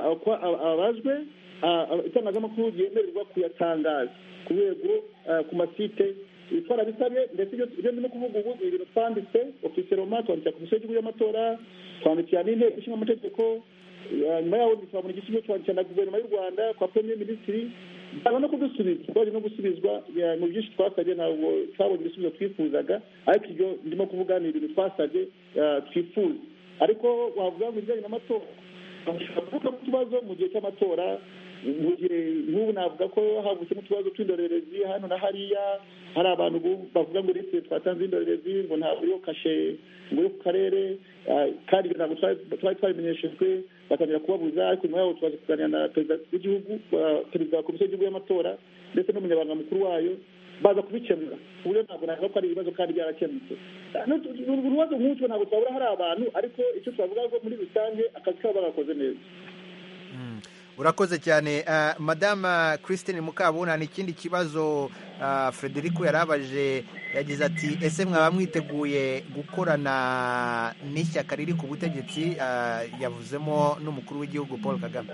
[SPEAKER 4] abazwe itangazamakuru ryemererwa kuyatangaza ku rwego ku masite twarabisabye ndetse ibyo ndimo kuvuga ubu ni ibintu twanditse ofisiyeloma twandikira komisiyo y'igihugu y'amatora twandikira n'inteko ishinga amategeko nyuma yaho twabona igisubizo twandikira na guverinoma y'u Rwanda kwa premier minisitiri baba no kudusubiza twaje no gusubizwa mu byinshi twasabye ntabwo twabonye ibisubizo twifuzaga ariko ibyo ndimo kuvuga ni ibintu twasabye twifuza. Ariko wavuga ngo ibijyanye n'amatora bavuga ku tubazo mu gihe cy'amatora mu gihe n'ubu navuga ko havukemo utubazo tw'indorerezi hano na hariya hari abantu bavuga ngo leta twatanze indorerezi ngo ntabwo yo kashe ngo yo ku karere kandi ntabwo twari twabimenyeshejwe batangira kubabuza ariko nyuma yaho twaje kuganira na perezida w'igihugu perezida wa komisiyo y'igihugu y'amatora ndetse n'umunyamabanga mukuru wayo baza kubikemura ku buryo ntabwo navuga ko ari ibibazo kandi byarakemutse urubazo nk'utwo ntabwo twabura hari abantu ariko icyo twavuga ko muri rusange akazi kabo bagakoze neza.
[SPEAKER 1] urakoze cyane. uh, madama Christine Mukabunani, ikindi kibazo uh, Frederico yarabaje, yagize ati ese mwaba mwiteguye gukorana n'ishyaka riri ku butegetsi, uh, yavuzemo n'umukuru w'igihugu Paul Kagame?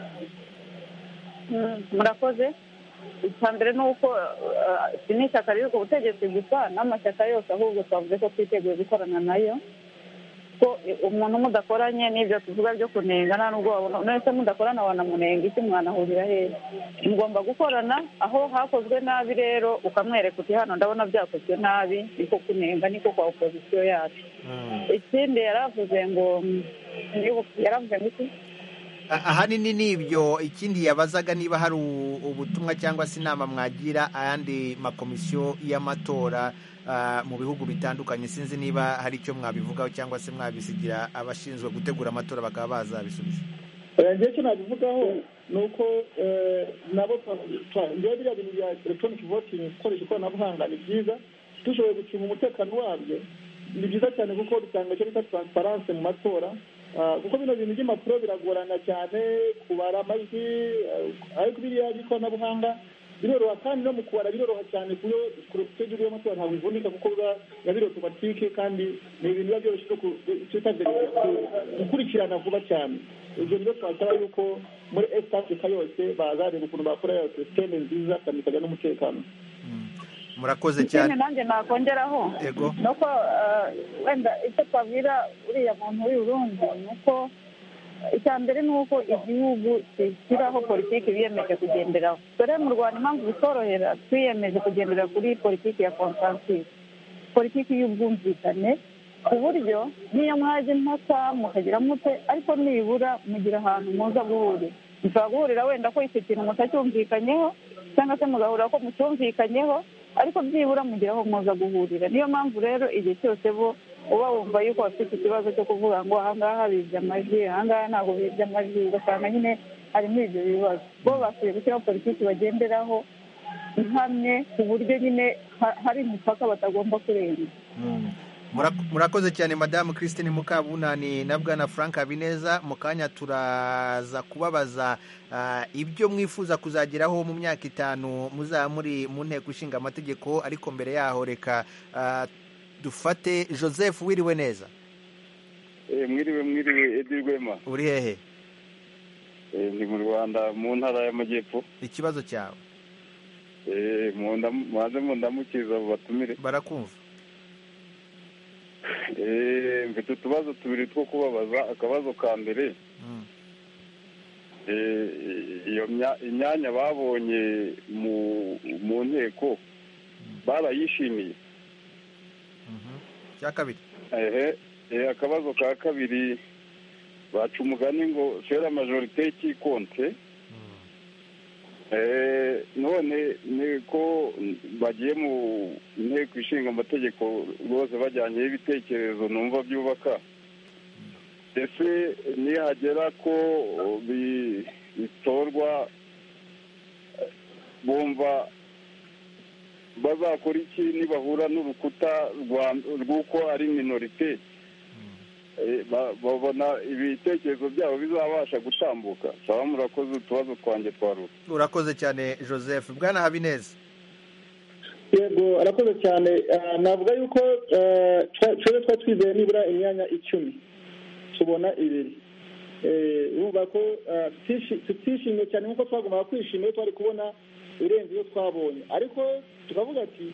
[SPEAKER 6] murakoze. icya mbere ni uko si n'ishyaka riri ku butegetsi gusa, n'amashyaka yose, ahubwo twavuze ko twiteguye gukorana nayo, ko umuntu mudakoranye n'ibyo tuvuga byo kunenga nta nubwo wabona nese mudakorana wanamunenga iki, mwanahurira hehe? mugomba gukorana. aho hakozwe nabi rero ukamwereka uti hano ndabona byakozwe nabi, niko kunenga, niko kwa opozisiyo yacu. ikindi yaravuze ngo yaravuze ngo iki
[SPEAKER 1] ahanini n'ibyo. ikindi yabazaga niba hari ubutumwa cyangwa se inama mwagira ayandi makomisiyo y'amatora mu bihugu bitandukanye. sinzi niba hari icyo mwabivugaho cyangwa se mwabisigira abashinzwe gutegura amatora bakaba bazabisubiza.
[SPEAKER 4] njyewe icyo nabivugaho ni uko nabo njyewe biriya bintu bya electronic voting, gukoresha ikoranabuhanga ni byiza, dushoboye gucunga umutekano wabyo ni byiza cyane kuko bitanga icyo bita transparence mu matora, kuko bino bintu by'impapuro biragorana cyane kubara amajwi, ariko biriya by'ikoranabuhanga biroroha, kandi no mu kubara biroroha cyane ku buryo kurusha y'amatora ntabwo bivunika kuko biba biri otomatike, kandi ni ibintu biba byoroshye gukurikirana vuba cyane. ibyo rero twasaba yuko muri East Africa yose bazareba ukuntu bakora ya systeme nziza kandi ikajya n'umutekano.
[SPEAKER 1] murakoze cyane.
[SPEAKER 6] nanjye nakongeraho nuko wenda icyo twabwira uriya muntu w'i Burundi ni uko icya mbere ni uko igihugu kishyiraho politiki biyemeje kugenderaho. dore mu Rwanda impamvu bitorohera, twiyemeje kugendera kuri politiki ya consensus, politiki y'ubwumvikane, ku buryo niyo mwajya impaka mukagira mute, ariko nibura mugira ahantu muza guhurira. mushobora guhurira wenda ko icyo kintu mutacyumvikanyeho, cyangwa se mugahurira ko mucyumvikanyeho, ariko byibura mugira aho muza guhurira. niyo mpamvu rero igihe cyose bo uba wumva yuko bafite ikibazo cyo kuvuga ngo ahangaha bibye amajwi, ahangaha ntabwo bibye amajwi, ugasanga nyine harimo ibyo bibazo. bo bakwiye gushyiraho politiki bagenderaho ihamye, ku buryo nyine hari imipaka batagomba kurenga.
[SPEAKER 1] murakoze cyane madamu Christine Mukabunani na bwana Frank Habineza. mu kanya turaza kubabaza ibyo mwifuza kuzageraho mu myaka itanu muzaba muri mu nteko ishinga amategeko, ariko mbere yaho reka dufate Joseph. wiriwe neza?
[SPEAKER 11] mwiriwe mwiriwe Edi Rwema.
[SPEAKER 1] uri hehe?
[SPEAKER 11] ndi mu Rwanda mu ntara y'Amajyepfo.
[SPEAKER 1] ikibazo cyawe?
[SPEAKER 11] mubanze mundamukiza abo batumire.
[SPEAKER 1] barakumva.
[SPEAKER 11] mfite utubazo tubiri two kubabaza. akabazo ka mbere, iyo imyanya babonye mu nteko barayishimiye?
[SPEAKER 1] cya kabiri.
[SPEAKER 11] akabazo ka kabiri, baca umugani ngo fera majorite y'ikonte, none ni ko bagiye mu nteko ishinga amategeko rwose bajyanyeho ibitekerezo numva byubaka. ese nihagera ko bitorwa, bumva bazakora iki nibahura n'urukuta rw'uko ari minorite? babona ibitekerezo byabo bizabasha gutambuka? saba murakoze, utubazo twanjye twarura.
[SPEAKER 1] urakoze cyane Joseph. bwana Habineza.
[SPEAKER 4] yego arakoze cyane. navuga yuko twebwe twari twizeye nibura imyanya icumi, tubona ibiri. urumva ko tutishimiye cyane nk'uko twagombaga kwishimira, twari kubona irenze iyo twabonye, ariko tukavuga ati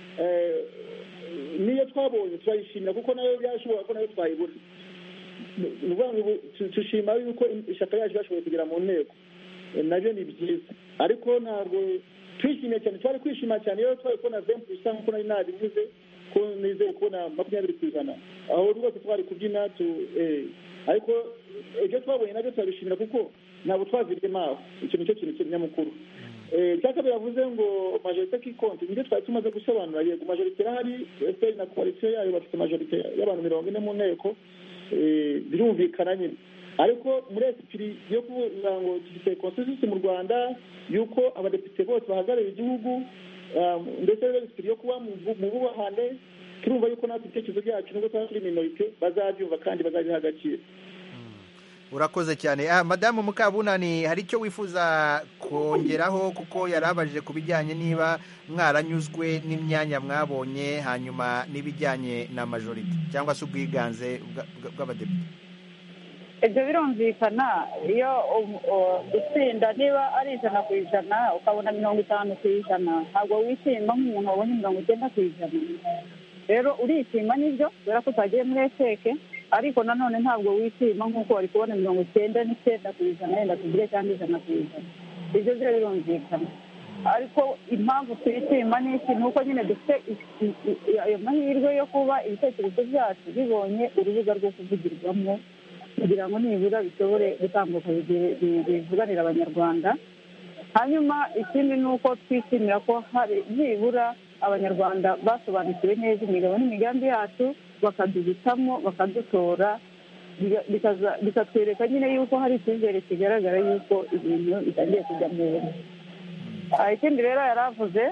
[SPEAKER 4] niyo twabonye turayishimira kuko nayo byashobora ko nayo twayibura. ni ukuvuga ngo dushima yuko ishyaka yacu ryashoboye kugera mu nteko, nabyo ni byiza, ariko ntabwo twishimiye cyane. twari kwishima cyane iyo twari kubona venti purusa nk'uko nari nabivuze ko nizeye kubona makumyabiri ku ijana, aho rwose twari kubyina. ariko ibyo twabonye nabyo turabishimira kuko ntabwo twaviriyemo aho. icyo ni cyo kintu nyamukuru. cya kabiri yavuze ngo majorite k'ikonti, nibyo twari tumaze gusobanura. yego majorite irahari, efuperi na koalisiyo yayo bafite majorite y'abantu mirongo ine mu nteko, birumvikana nyine. ariko muri esipiri yo kuvuga ngo dufite konsensusi mu Rwanda yuko abadepite bose bahagarariye igihugu ndetse rero bikwiye kuba mu bubahane turumva yuko natwe ibitekerezo byacu nubwo tuba turi minorite bazabyumva kandi bazabiha agaciro.
[SPEAKER 1] Urakoze cyane. Ah, Madamu Mukabunani, hari icyo wifuza kongeraho kuko yarabajije ku bijyanye niba mwaranyuzwe n'imyanya mwabonye hanyuma n'ibijyanye na majority cyangwa se ubwiganze bw'abadepite?
[SPEAKER 6] Ibyo birumvikana iyo utsinda niba ari ijana ku ijana ukabona mirongo itanu ku ijana ntabwo wishima nk'umuntu wabonye mirongo icyenda ku ijana. Rero urishima nibyo kubera ko utagiye muri eseke, ariko nanone ntabwo wishima nk'uko wari kubona mirongo icyenda n'icyenda ku ijana yenda tugire cyangwa ijana ku ijana. Ibyo byo birumvikana, ariko impamvu twishima ni iki? Ni uko nyine dufite ayo mahirwe yo kuba ibitekerezo byacu bibonye urubuga rwo kuvugirwamo kugira ngo nibura bishobore gutambuka bivuganira abanyarwanda. Hanyuma ikindi ni uko twishimira ko hari nibura abanyarwanda basobanukiwe neza imigabo n'imigambi yacu, bakaduhitamo bakadutora, bikatwereka nyine yuko hari icyizere kigaragara yuko ibintu bitangiye kujya neza. Ikindi rero yaravuze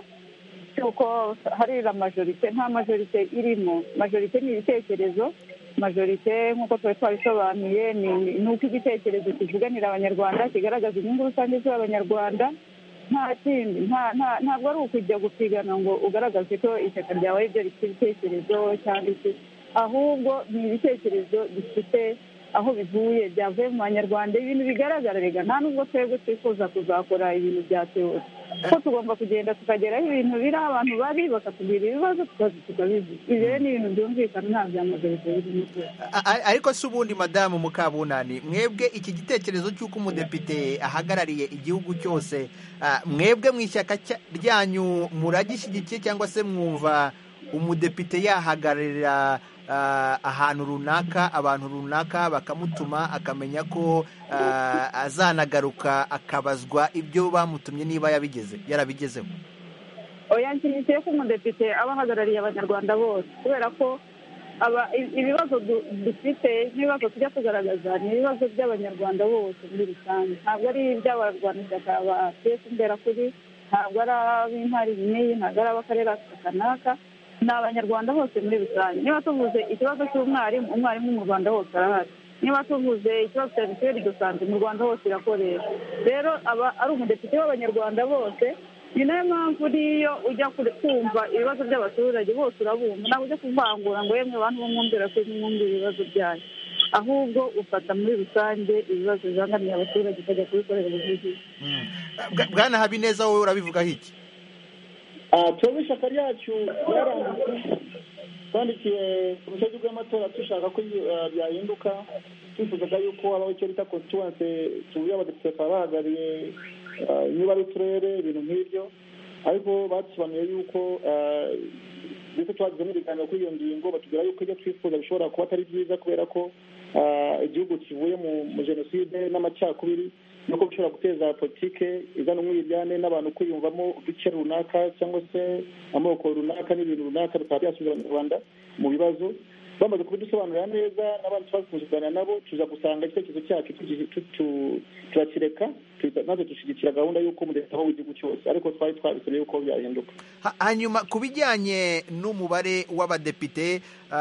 [SPEAKER 6] cyuko hari la majorite, nta majorite irimo. Majorite ni ibitekerezo, majorite nk'uko twari twabisobanuye ni uko igitekerezo kivuganira abanyarwanda, kigaragaza inyungu rusange z'abanyarwanda, nta kindi. Ntabwo ari ukujya gupigana ngo ugaragaze ko ishyaka ryawe ari ryo rifite ibitekerezo cyangwa iki, ahubwo ni ibitekerezo bifite aho bivuye, byavuye mu banyarwanda, ibintu bigaragara. Rega nta nubwo twebwe twifuza kuzakora ibintu bya teori, ko tugomba kugenda tukageraho ibintu biri abantu bari bakatubwira ibibazo tukabizi. Ibyo rero ni ibintu byumvikana, nta bya majorite birimo.
[SPEAKER 1] Ariko si ubundi Madamu Mukabunani, mwebwe iki gitekerezo cy'uko umudepite ahagarariye igihugu cyose, mwebwe mu ishyaka ryanyu muragishyigikiye cyangwa se mwumva umudepite yahagararira ahantu runaka, abantu runaka bakamutuma akamenya ko azanagaruka akabazwa ibyo bamutumye niba yabigeze yarabigezeho?
[SPEAKER 6] Oya, nshyigikiye ko umudepite aba ahagarariye abanyarwanda bose, kubera ko ibibazo dufite n'ibibazo tujya tugaragaza ni ibibazo by'abanyarwanda bose muri rusange, ntabwo ari iby'abarwanashyaka ba pesi imberakuri, ntabwo ari ab'intara n'iyi, ntabwo ari ab'akarere kanaka, ni abanyarwanda bose muri rusange. Niba tuvuze ikibazo cy'umwarimu, umwarimu mu Rwanda hose arahari. Niba tuvuze ikibazo cya mituweli do sante mu Rwanda hose irakoresha. Rero aba ari umudepite w'abanyarwanda bose. Ni nayo mpamvu niyo ujya kumva ibibazo by'abaturage bose urabumva, ntabwo ujya kuvangura ngo yemwe abantu bo mu mbera ko mwumvira ibibazo byanyu, ahubwo ufata muri rusange ibibazo bibangamiye abaturage ukajya kubikorera ubuvugizi.
[SPEAKER 1] Bwana Habineza, wowe urabivugaho iki?
[SPEAKER 4] Twebwe ishyaka ryacu ryaranditse, twandikiye ubushake bw'amatora dushaka ko byahinduka, twifuzaga yuko habaho icyo bita constituency, tuvuye abadepite bakaba bahagarariye niba ari uturere, ibintu nk'ibyo. Ariko badusobanuye yuko ndetse twagize n'ibiganiro kuri iyo ngingo, batubwira yuko ibyo twifuza bishobora kuba atari byiza kubera ko igihugu kivuye mu jenoside n'amacakubiri, nuko bishobora guteza politike izana umwiryane n'abantu kwiyumvamo uduce runaka cyangwa se amoko runaka n'ibintu runaka bikaba byasubiza abanyarwanda mu bibazo. Bamaze kubidusobanurira neza n'abandi twakunze kuganira nabo, tuza gusanga igitekerezo cyacu turakireka, maze dushyigikira gahunda y'uko umudepite aho w'igihugu cyose, ariko twari twabisabye yuko byahinduka.
[SPEAKER 1] Hanyuma ku bijyanye n'umubare w'abadepite,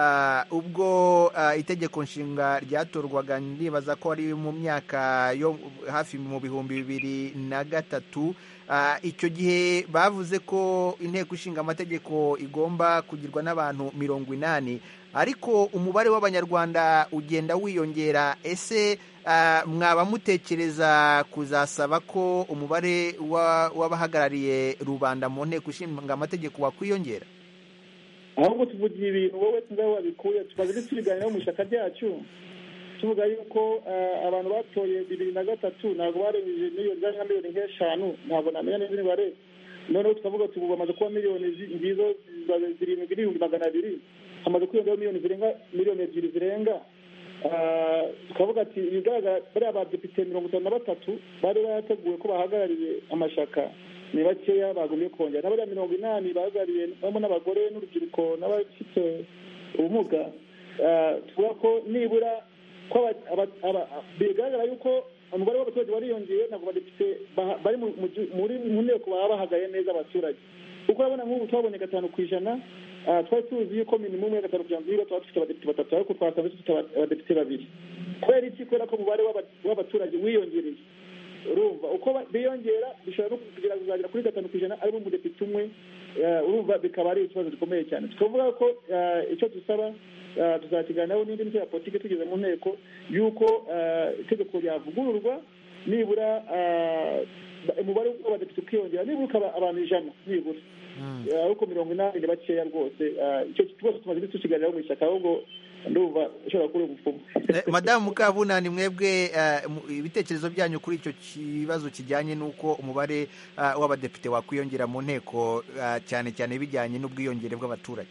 [SPEAKER 1] ubwo itegeko nshinga ryatorwaga, ndibaza ko ari mu myaka yo hafi mu bihumbi bibiri na gatatu, icyo gihe bavuze ko inteko ishinga amategeko igomba kugirwa n'abantu mirongo inani, ariko umubare w'abanyarwanda ugenda wiyongera. Ese mwaba mutekereza kuzasaba ko umubare w'abahagarariye rubanda mu nteko ishinga amategeko wakwiyongera?
[SPEAKER 4] Ahubwo tuvugiye ibintu wowe tuzaho wabikuye, tumaze tubiganiraho mu ishyaka ryacu, tuvuga yuko abantu batoye bibiri na gatatu ntabwo barengeje miliyoni za miliyoni nk'eshanu, ntabwo namenya neza imibare. Noneho tukavuga tubu bamaze kuba miliyoni ngizo zirindwi n'ibihumbi magana abiri, hamaze kwiyongeraho miliyoni zirenga miliyoni ebyiri zirenga. Tukavuga ati ibigaragara bariya badepite mirongo itanu na batatu bari barateguwe ko bahagarariye amashyaka ni bakeya, bagombye kongera. N'abariya mirongo inani bahagarariye barimo n'abagore n'urubyiruko n'abafite ubumuga, tuvuga ko nibura ko bigaragara yuko umubare w'abaturage wariyongeye, ntabwo abadepite bari mu nteko baba bahagaye neza abaturage. kuko urabona nk'ubu twabonye gatanu ku ijana twari tuzi yuko minimum ya gatanu ku ijana niba tuba dufite abadepite batatu ariko twasanze dufite abadepite babiri. Kubera iki? Kubera ko umubare w'abaturage wiyongereye. Urumva uko biyongera bishobora no kugira kuzagera kuri gatanu ku ijana ariko umudepite umwe, urumva bikaba ari ikibazo gikomeye cyane. Tukavuga ko icyo dusaba tuzakiganiraho n'indi mitwe ya politiki tugeze mu nteko y'uko itegeko ryavugururwa nibura umubare w'abadepite ukiyongera nibura ukaba abantu ijana nibura, ariko mirongo inani ni bakeya rwose. Icyo kibazo tumaze tukiganiraho mu ishyaka ahubwo ndumva ushobora kuba umupfumu.
[SPEAKER 1] Madamu Mukabunani, mwebwe ibitekerezo byanyu kuri icyo kibazo kijyanye n'uko umubare w'abadepite wakwiyongera mu nteko, cyane cyane bijyanye n'ubwiyongere bw'abaturage?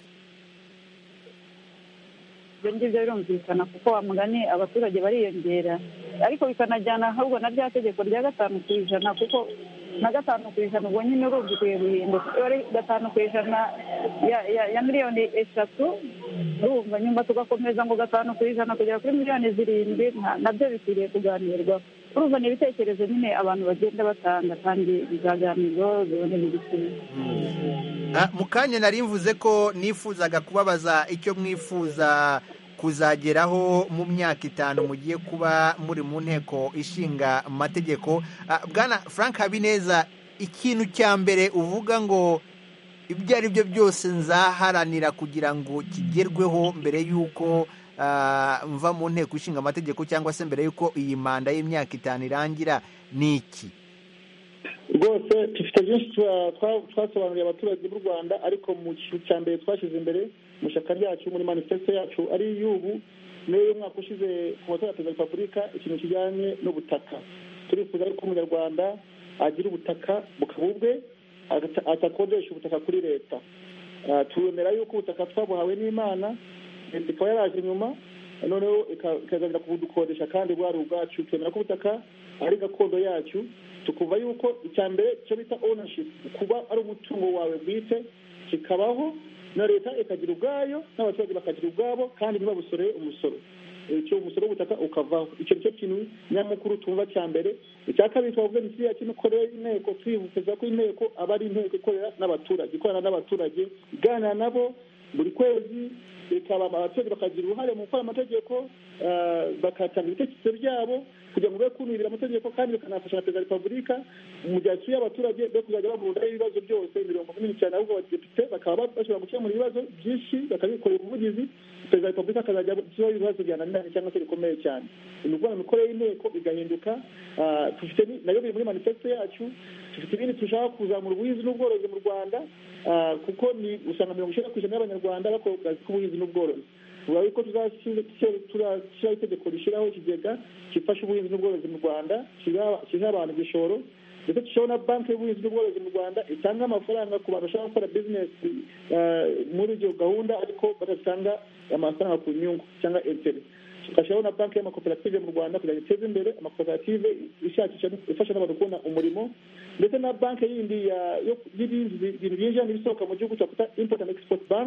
[SPEAKER 6] ibyo ngibyo birumvikana kuko wa mugani abaturage bariyongera, ariko bikanajyana ahubwo na rya tegeko rya gatanu ku ijana, kuko na gatanu ku ijana ubwo nyine urumva ikwiye guhinduka. iyo ari gatanu ku ijana ya miliyoni eshatu, urumva nyuma tugakomeza ngo gatanu ku ijana kugera kuri miliyoni zirindwi, nabyo bikwiriye kuganirwaho. urumva ni ibitekerezo nyine abantu bagenda batanga kandi bizaganirwaho biboneye igisubizo.
[SPEAKER 1] mu kanya nari mvuze ko nifuzaga kubabaza icyo mwifuza kuzageraho mu myaka itanu mugiye kuba muri mu nteko ishinga amategeko. Bwana Frank Habineza, ikintu cya mbere uvuga ngo ibyo ari byo byose nzaharanira kugira ngo kigerweho mbere y'uko mva mu nteko ishinga amategeko cyangwa se mbere y'uko iyi manda y'imyaka itanu irangira ni iki?
[SPEAKER 4] Rwose dufite byinshi twasobanuriye abaturage b'u Rwanda, ariko mu kintu cya mbere twashyize imbere mu ishyaka ryacu muri manifesto yacu ari iy'ubu n'uyu mwaka ushize ku matora ya perezida wa repubulika, ikintu kijyanye n'ubutaka. Turifuza ko umunyarwanda agira ubutaka bukaba ubwe, atakodesha ubutaka kuri leta. Turemera yuko ubutaka twabuhawe n'Imana, leta ikaba yaraje inyuma noneho ikazanira kubudukodesha kandi bwari ubwacu. Twemera ko ubutaka ari gakondo yacu, tukumva yuko icya mbere cyo bita ownership, kuba ari umutungo wawe bwite, kikabaho na leta ikagira ubwayo n'abaturage bakagira ubwabo kandi ntibabusoreye umusoro. Icyo umusoro w'ubutaka ukavaho. Icyo nicyo kintu nyamukuru tumva cya mbere. Icya kabiri twavuga ni kiriya cy'imikorere y'inteko, twifuza ko inteko aba ari inteko ikorera n'abaturage, ikorana n'abaturage, iganira nabo buri kwezi, ikaba abaturage bakagira uruhare mu gukora amategeko, bakatanga ibitekerezo byabo kugira ngo be kunubira amategeko, kandi bikanafasha na perezida wa repubulika mu gihe asuye abaturage be kuzajya bavura ibibazo byose mirongo minini cyane, ahubwo abadepite bakaba bashobora gukemura ibibazo byinshi bakabikorera ubuvugizi, perezida wa repubulika akazajya asubizaho ibibazo byananiranye cyangwa se bikomeye cyane. Ni ukuvuga imikorere y'inteko igahinduka. Dufite nayo biri muri manifesto yacu. Dufite ibindi dushaka kuzamura ubuhinzi n'ubworozi mu Rwanda, kuko ni usanga mirongo icyenda ku ijana y'abanyarwanda bakora akazi k'ubuhinzi n'ubworozi. Tuvuga yuko tuzashyiraho itegeko rishyiraho ikigega gifasha ubuhinzi n'ubworozi mu Rwanda, kiha abantu igishoro, ndetse dushyiraho na banki y'ubuhinzi n'ubworozi mu Rwanda itanga amafaranga ku bantu bashaka gukora bizinesi muri iyo gahunda, ariko badatanga amafaranga ku nyungu cyangwa intere. Tugashyiraho na banki y'amakoperative mu Rwanda kugira ngo iteze imbere amakoperative ishakisha ifasha n'abantu kubona umurimo, ndetse na banki yindi y'ibindi bintu byinjira n'ibisohoka mu gihugu twakwita import and export bank,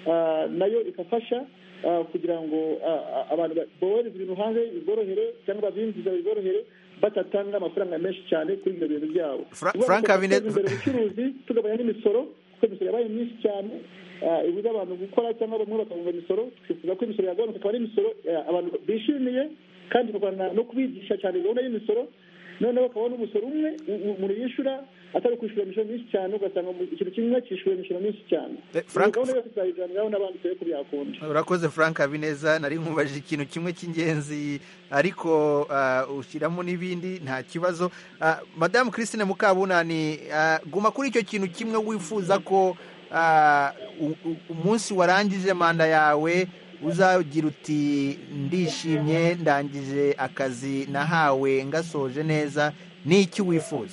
[SPEAKER 4] nayo ikafasha kugira ngo abantu bohereza ibintu hanze biborohere cyangwa babyinjiza biborohere batatanga amafaranga menshi cyane kuri ibyo bintu byabo.
[SPEAKER 1] Frank Habineza,
[SPEAKER 4] imbere ubucuruzi tugabanya n'imisoro kuko imisoro yabaye myinshi cyane, ibuza abantu gukora cyangwa bamwe bakabumva imisoro. Twifuza ko imisoro yagabanuka akaba ari imisoro abantu bishimiye, kandi tukarwana no kubigisha cyane gahunda y'imisoro, noneho bakabona umusoro umwe umuntu yishyura atari kwishyura imisoro myinshi cyane, ugasanga ikintu kimwe cyishyura imisoro myinshi cyane. Gahunda yose tuzayiganiraho n'abandi turi kubyakunda.
[SPEAKER 1] Urakoze Frank Habineza, nari nkubajije ikintu kimwe cy'ingenzi ariko ushyiramo n'ibindi, nta kibazo. Madamu Christine Mukabunani, guma kuri icyo kintu kimwe wifuza ko umunsi warangije manda yawe uzagira uti ndishimye ndangije akazi nahawe ngasoje neza. Ni iki wifuza?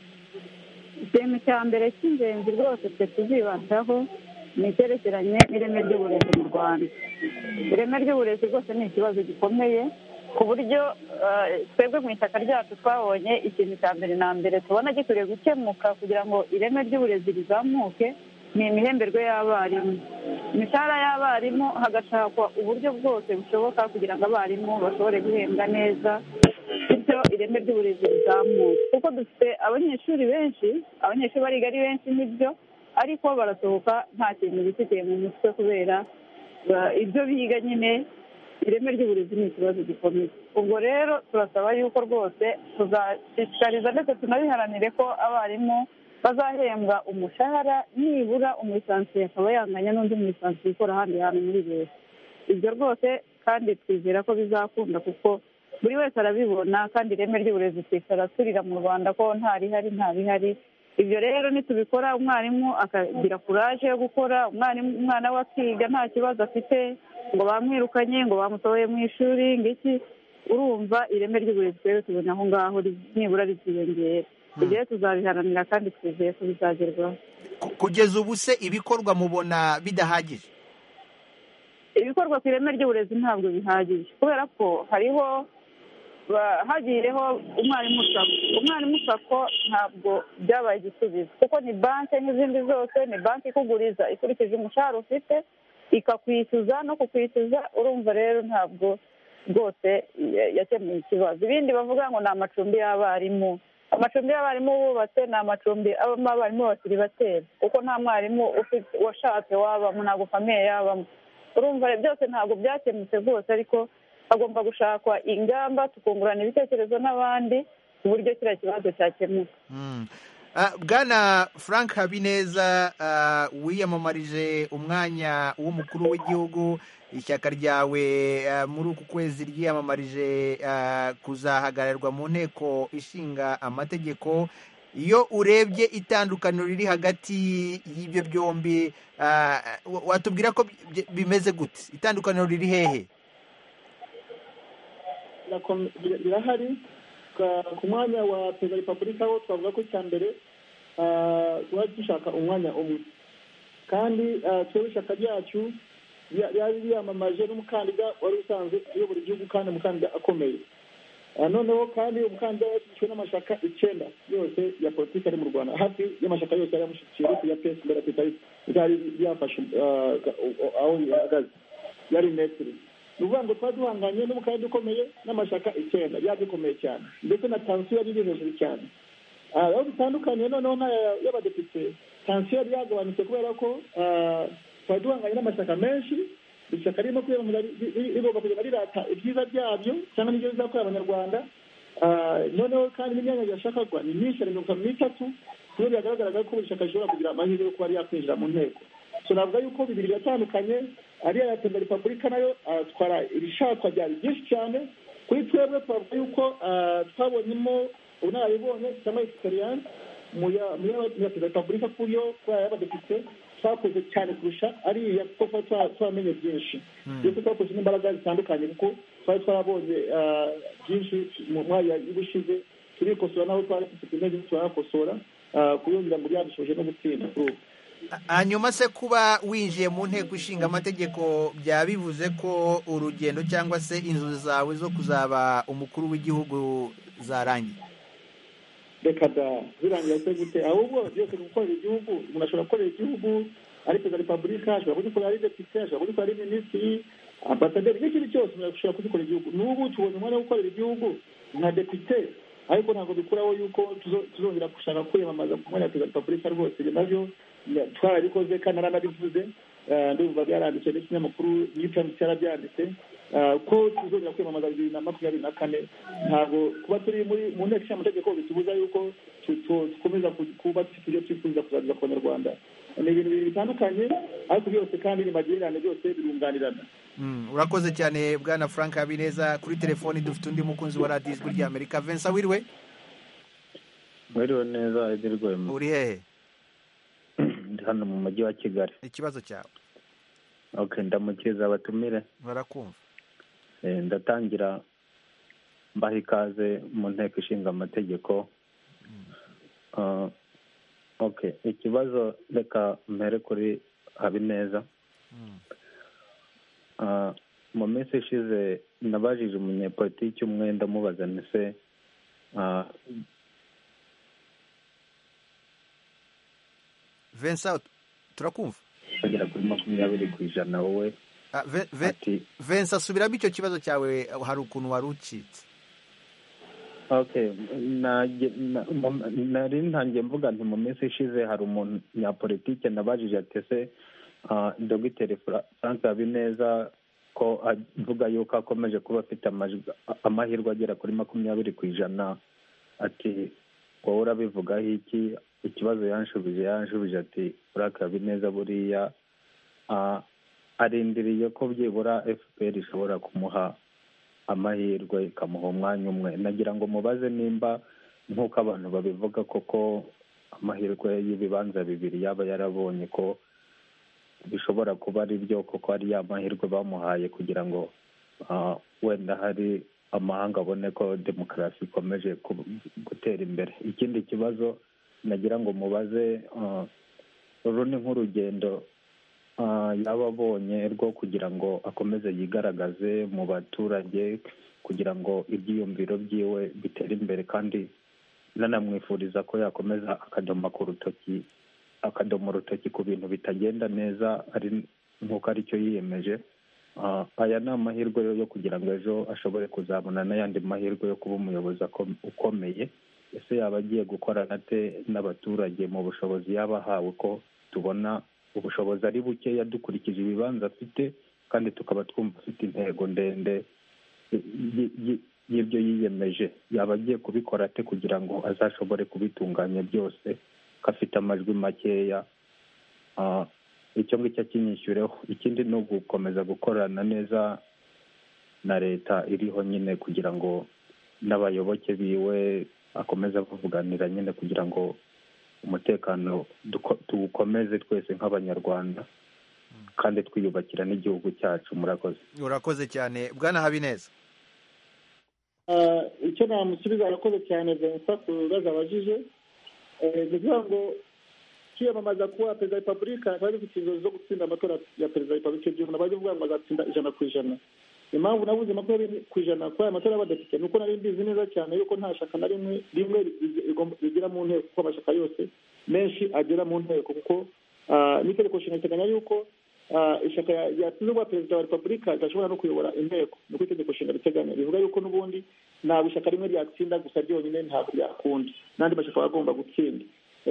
[SPEAKER 6] ikintu cya mbere cy'ingenzi rwose twe tuzibandaho ni icyerekeranye n'ireme ry'uburezi mu Rwanda. Ireme ry'uburezi rwose ni ikibazo gikomeye, ku buryo twebwe mu ishyaka ryacu twabonye ikintu cya mbere na mbere tubona gikwiriye gukemuka kugira ngo ireme ry'uburezi rizamuke ni imihemberwe y'abarimu. Imishahara y'abarimu hagashakwa uburyo bwose bushoboka kugira ngo abarimu bashobore guhembwa neza, bityo ireme ry'uburezi rizamuke, kuko dufite abanyeshuri benshi, abanyeshuri bariga ari benshi nibyo, ariko barasohoka nta kintu bifitiye mu mutwe kubera ibyo biga nyine. Ireme ry'uburezi ni ikibazo gikomeye. Ubwo rero turasaba yuko rwose tuzashishikariza ndetse tunabiharanire ko abarimu bazahembwa umushahara nibura umulisansiye akaba yanganya n'undi mulisansiye ukora ahandi hantu muri leta. Ibyo rwose kandi twizera ko bizakunda kuko buri wese arabibona kandi ireme ry'uburezi twicara turira mu Rwanda ko nta rihari nta bihari. Ibyo rero nitubikora umwarimu akagira kuraje yo gukora, umwarimu umwana we akiga nta kibazo afite ngo bamwirukanye ngo bamusohoye mu ishuri ngiki, urumva ireme ry'uburezi rero tubona aho ngaho nibura rikiyongera. Ibyo rero tuzabiharanira kandi twizeye ko bizagerwaho.
[SPEAKER 1] Kugeza ubu se ibikorwa mubona bidahagije?
[SPEAKER 6] Ibikorwa ku ireme ry'uburezi ntabwo bihagije kubera ko hariho hagiyeho umwarimu sako. Umwarimu sako ntabwo byabaye igisubizo kuko ni banki n'izindi zose, ni banki ikuguriza ikurikije umushahara ufite ikakwishyuza no kukwishyuza. Urumva rero ntabwo rwose yakemuye ikibazo. Ibindi bavuga ngo ni amacumbi y'abarimu. Amacumbi y'abarimu bubatse ni amacumbi abamo abarimu bakiri batera kuko nta mwarimu washatse wabamo, ntabwo famiye yabamo. Urumva byose ntabwo byakemutse rwose, ariko hagomba gushakwa ingamba tukungurana ibitekerezo n'abandi ku buryo kiriya kibazo cyakemuka.
[SPEAKER 1] Bwana Frank Habineza, wiyamamarije umwanya w'umukuru w'igihugu, ishyaka ryawe muri uku kwezi ryiyamamarije kuzahagararirwa mu nteko ishinga amategeko. Iyo urebye itandukaniro riri hagati y'ibyo byombi, watubwira ko bimeze gute? Itandukaniro riri hehe?
[SPEAKER 4] Birahari. Ku mwanya wa perezida wa repubulika ho twavuga ko icya mbere tuba dushaka umwanya umwe, kandi twebwe ishyaka ryacu yari yiyamamaje n'umukandida wari usanzwe uyobora igihugu kandi umukandida akomeye. Noneho kandi umukandida yashyizwe n'amashyaka icyenda yose ya politiki ari mu Rwanda, hafi y'amashyaka yose yari yamushyigikiye uretse ya pesi mbere yari yafashe aho ihagaze yari metero. Ni ukuvuga ngo twari duhanganye n'umukandida ukomeye n'amashyaka icyenda yari akomeye cyane, ndetse na tansiyo yari iri hejuru cyane. Aho bitandukanye noneho y'abadepite tansiyo yari yagabanutse kubera ko twari duhanganye n'amashyaka menshi. Ishyaka ririmo rigomba kugenda rirata ibyiza byabyo cyangwa n'ibyo bizakorera abanyarwanda. Noneho kandi n'imyanya yashakagwa ni myinshi, ari mirongo itanu n'itatu, ku buryo byagaragaraga ko buri shyaka rishobora kugira amahirwe yo kuba yakwinjira mu nteko. Tunavuga yuko bibiri biratandukanye. Ariya ya perezida wa repubulika nayo atwara ibishakwa byari byinshi cyane. Kuri twebwe twavuga yuko twabonyemo ubunararibonye cyangwa egisperiyanse mu ya perezida wa repubulika kuyo kuri aya y'abadepite twakoze cyane kurusha ariya kuko twamenye byinshi. Ndetse twakoze n'imbaraga zitandukanye kuko twari twarabonye byinshi mu mwanya y'ubushize, turikosora naho twari dufite intege turakosora kuyongera ngo byadushoje no gutsinda kuri ubu.
[SPEAKER 1] Hanyuma se kuba winjiye mu nteko ishinga amategeko byaba bivuze ko urugendo cyangwa se inzozi zawe zo kuzaba umukuru w'igihugu zarangiye?
[SPEAKER 4] Reka da zirangira se gute? Ahubwo byose gukorera igihugu, umuntu ashobora gukorera igihugu ari perezida wa repubulika, ashobora kugikorera ari depite, ashobora kugikorera ari minisitiri, ambasaderi, n'ikindi cyose umuntu ashobora kugikorera igihugu. N'ubu tubonye umwanya wo gukorera igihugu nka depite, ariko ntabwo bikuraho yuko tuzongera gushaka kwiyamamaza ku mwanya wa perezida wa repubulika. Rwose ibyo nabyo twarabikoze kandi naranabivuze, ndumva byaranditse n'ikinyamakuru New Times cyarabyanditse ko tuzongera kwiyamamaza bibiri na makumyabiri na kane. Ntabwo kuba turi muri mu nteko ishinga amategeko bitubuza yuko dukomeza kuba dufite ibyo twifuza kuzageza ku banyarwanda. Ni ibintu bibiri bitandukanye, ariko byose kandi ni magirirane, byose birunganirana.
[SPEAKER 1] Urakoze cyane Bwana Frank Habineza. Kuri telefoni dufite undi mukunzi wa radiyo ijwi rya Amerika. Vincent, wiriwe?
[SPEAKER 12] Wiriwe neza Edirwe.
[SPEAKER 1] Uri hehe?
[SPEAKER 12] Ndi hano mu mujyi wa Kigali.
[SPEAKER 1] Ikibazo cyawe?
[SPEAKER 12] Okay, ndamukiriza abatumire.
[SPEAKER 1] Barakumva.
[SPEAKER 12] Eh, ndatangira mbaha ikaze mu nteko ishinga amategeko. Uh, okay, ikibazo reka mpere kuri Habineza. Uh, mu minsi ishize nabajije umunyepolitiki umwe ndamubaza nise uh,
[SPEAKER 1] Vincent, turakumva?
[SPEAKER 12] Bagera kuri makumyabiri ku ijana wowe.
[SPEAKER 1] Vincent, subiramo icyo kibazo cyawe, hari ukuntu wari ucitse.
[SPEAKER 12] okay nari ntangiye mvuga nti mu minsi ishize hari umuntu nyapolitike nabajije ati ese dogiteri Frank Habineza ko avuga yuko akomeje kuba afite amahirwe agera kuri makumyabiri ku ijana ati wowe urabivugaho iki? Ikibazo yanshubije yanshubije ati Frank Habineza buriya arindiriye ko byibura F P R ishobora kumuha amahirwe ikamuha umwanya umwe. Nagira ngo mubaze nimba nk'uko abantu babivuga koko amahirwe y'ibibanza bibiri yaba yarabonye ko bishobora kuba ari byo koko ari ya mahirwe bamuhaye kugira ngo wenda hari amahanga abone ko demokarasi ikomeje gutera imbere. Ikindi kibazo nagira ngo mubaze, uru ni nk'urugendo yaba abonye rwo kugira ngo akomeze yigaragaze mu baturage kugira ngo ibyiyumviro byiwe bitere imbere, kandi nanamwifuriza ko yakomeza akadoma ku rutoki akadoma urutoki ku bintu bitagenda neza ari nk'uko aricyo yiyemeje. Aya ni amahirwe yo kugira ngo ejo ashobore kuzabona n'ayandi mahirwe yo kuba umuyobozi ukomeye. Ese yaba agiye gukorana ate n'abaturage mu bushobozi yaba ahawe, ko tubona ubushobozi ari bukeya dukurikije ibibanza afite, kandi tukaba twumva afite intego ndende y'ibyo yiyemeje? Yaba agiye kubikora ate kugira ngo azashobore kubitunganya byose ko afite amajwi makeya? Icyo ngicyo akinyishyureho. Ikindi ni ugukomeza gukorana neza na leta iriho nyine kugira ngo n'abayoboke biwe akomeza kuvuganira nyine kugira ngo umutekano tuwukomeze twese nk'abanyarwanda kandi twiyubakira n'igihugu cyacu. Murakoze.
[SPEAKER 1] Urakoze cyane Bwana Habineza.
[SPEAKER 4] Icyo namusubiza, arakoze cyane Vincent ku bibazo abajije. Ni ukuvuga ngo kwiyamamaza kuba perezida wa repubulika twari dufite inzozi zo gutsinda amatora ya perezida wa repubulika igihugu nabaje kuvuga ngo azatsinda ijana ku ijana. Impamvu nabuze makumyabiri ku ijana kuri aya matora y'abadepite ni uko nari mbizi neza cyane yuko nta shyaka na rimwe rimwe rigera mu nteko, kuko amashyaka yose menshi agera mu nteko, kuko n'itegeko nshinga riteganya yuko ishyaka yatsinze rwa perezida wa repubulika ridashobora no kuyobora inteko. ni uko itegeko nshinga riteganya bivuga yuko n'ubundi ntabwo ishyaka rimwe ryatsinda gusa ryonyine, ntabwo ryakunda, n'andi mashyaka aba agomba gutsinda.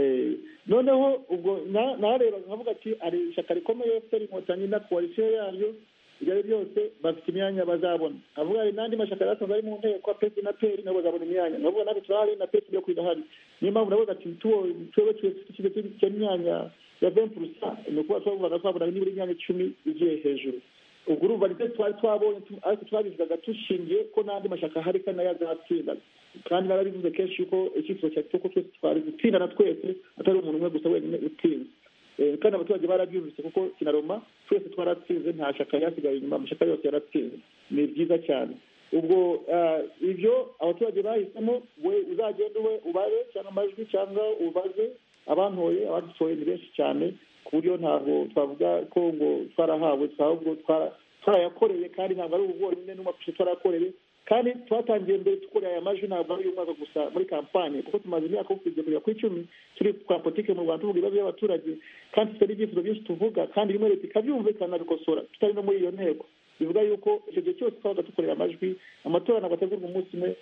[SPEAKER 4] Noneho ubwo nareba nkavuga ati ari ishyaka rikomeye F P R Inkotanyi na koalisiyo yayo, ibyo ari byose bafite imyanya bazabona. avuga hari n'andi mashyaka yasanzwe ari mu nteko P S na P R nabo bazabona imyanya, navuga nabi turahari na P S yo kwidahari. niyo mpamvu navuga ati tuwe twese cy'imyanya ya vingt pour cent ni ukuba twavuga twabona nibura imyanya icumi igiye hejuru. ubwo urumva nibyo twari twabonye, ariko twabivugaga dushingiye ko n'andi mashyaka ahari kandi nayo azatsinda. kandi narabivuze kenshi yuko icyifuzo cyacu ko twese twari gutsindana twese, atari umuntu umwe gusa wenyine utsinze. kandi abaturage barabyumvise kuko kinaroma twese twaratsinze, nta shyaka yasigaye inyuma, amashyaka yose yaratsinze. ni byiza cyane. ubwo ibyo abaturage bahisemo, we uzagenda uwe ubare cyangwa amajwi cyangwa ubaze abantoye. abadutoye ni benshi cyane ku buryo ntabwo twavuga ko ngo twarahawe, ahubwo twarayakoreye, kandi ntabwo ari ubu bwonyine n'umafishe twarakoreye. kandi twatangiye mbere dukorera aya majwi ntabwo ari uyu mwaka gusa muri kampani, kuko tumaze imyaka kugeza kugera kuri icumi turi kwa politiki mu Rwanda tuvuga ibibazo by'abaturage, kandi dufite n'ibyifuzo byinshi tuvuga, kandi rimwe leta ikabyumva ikanabikosora tutari no muri iyo nteko. bivuga yuko icyo gihe cyose twabaga dukorera amajwi. amatora ntabwo ategurwa umunsi umwe,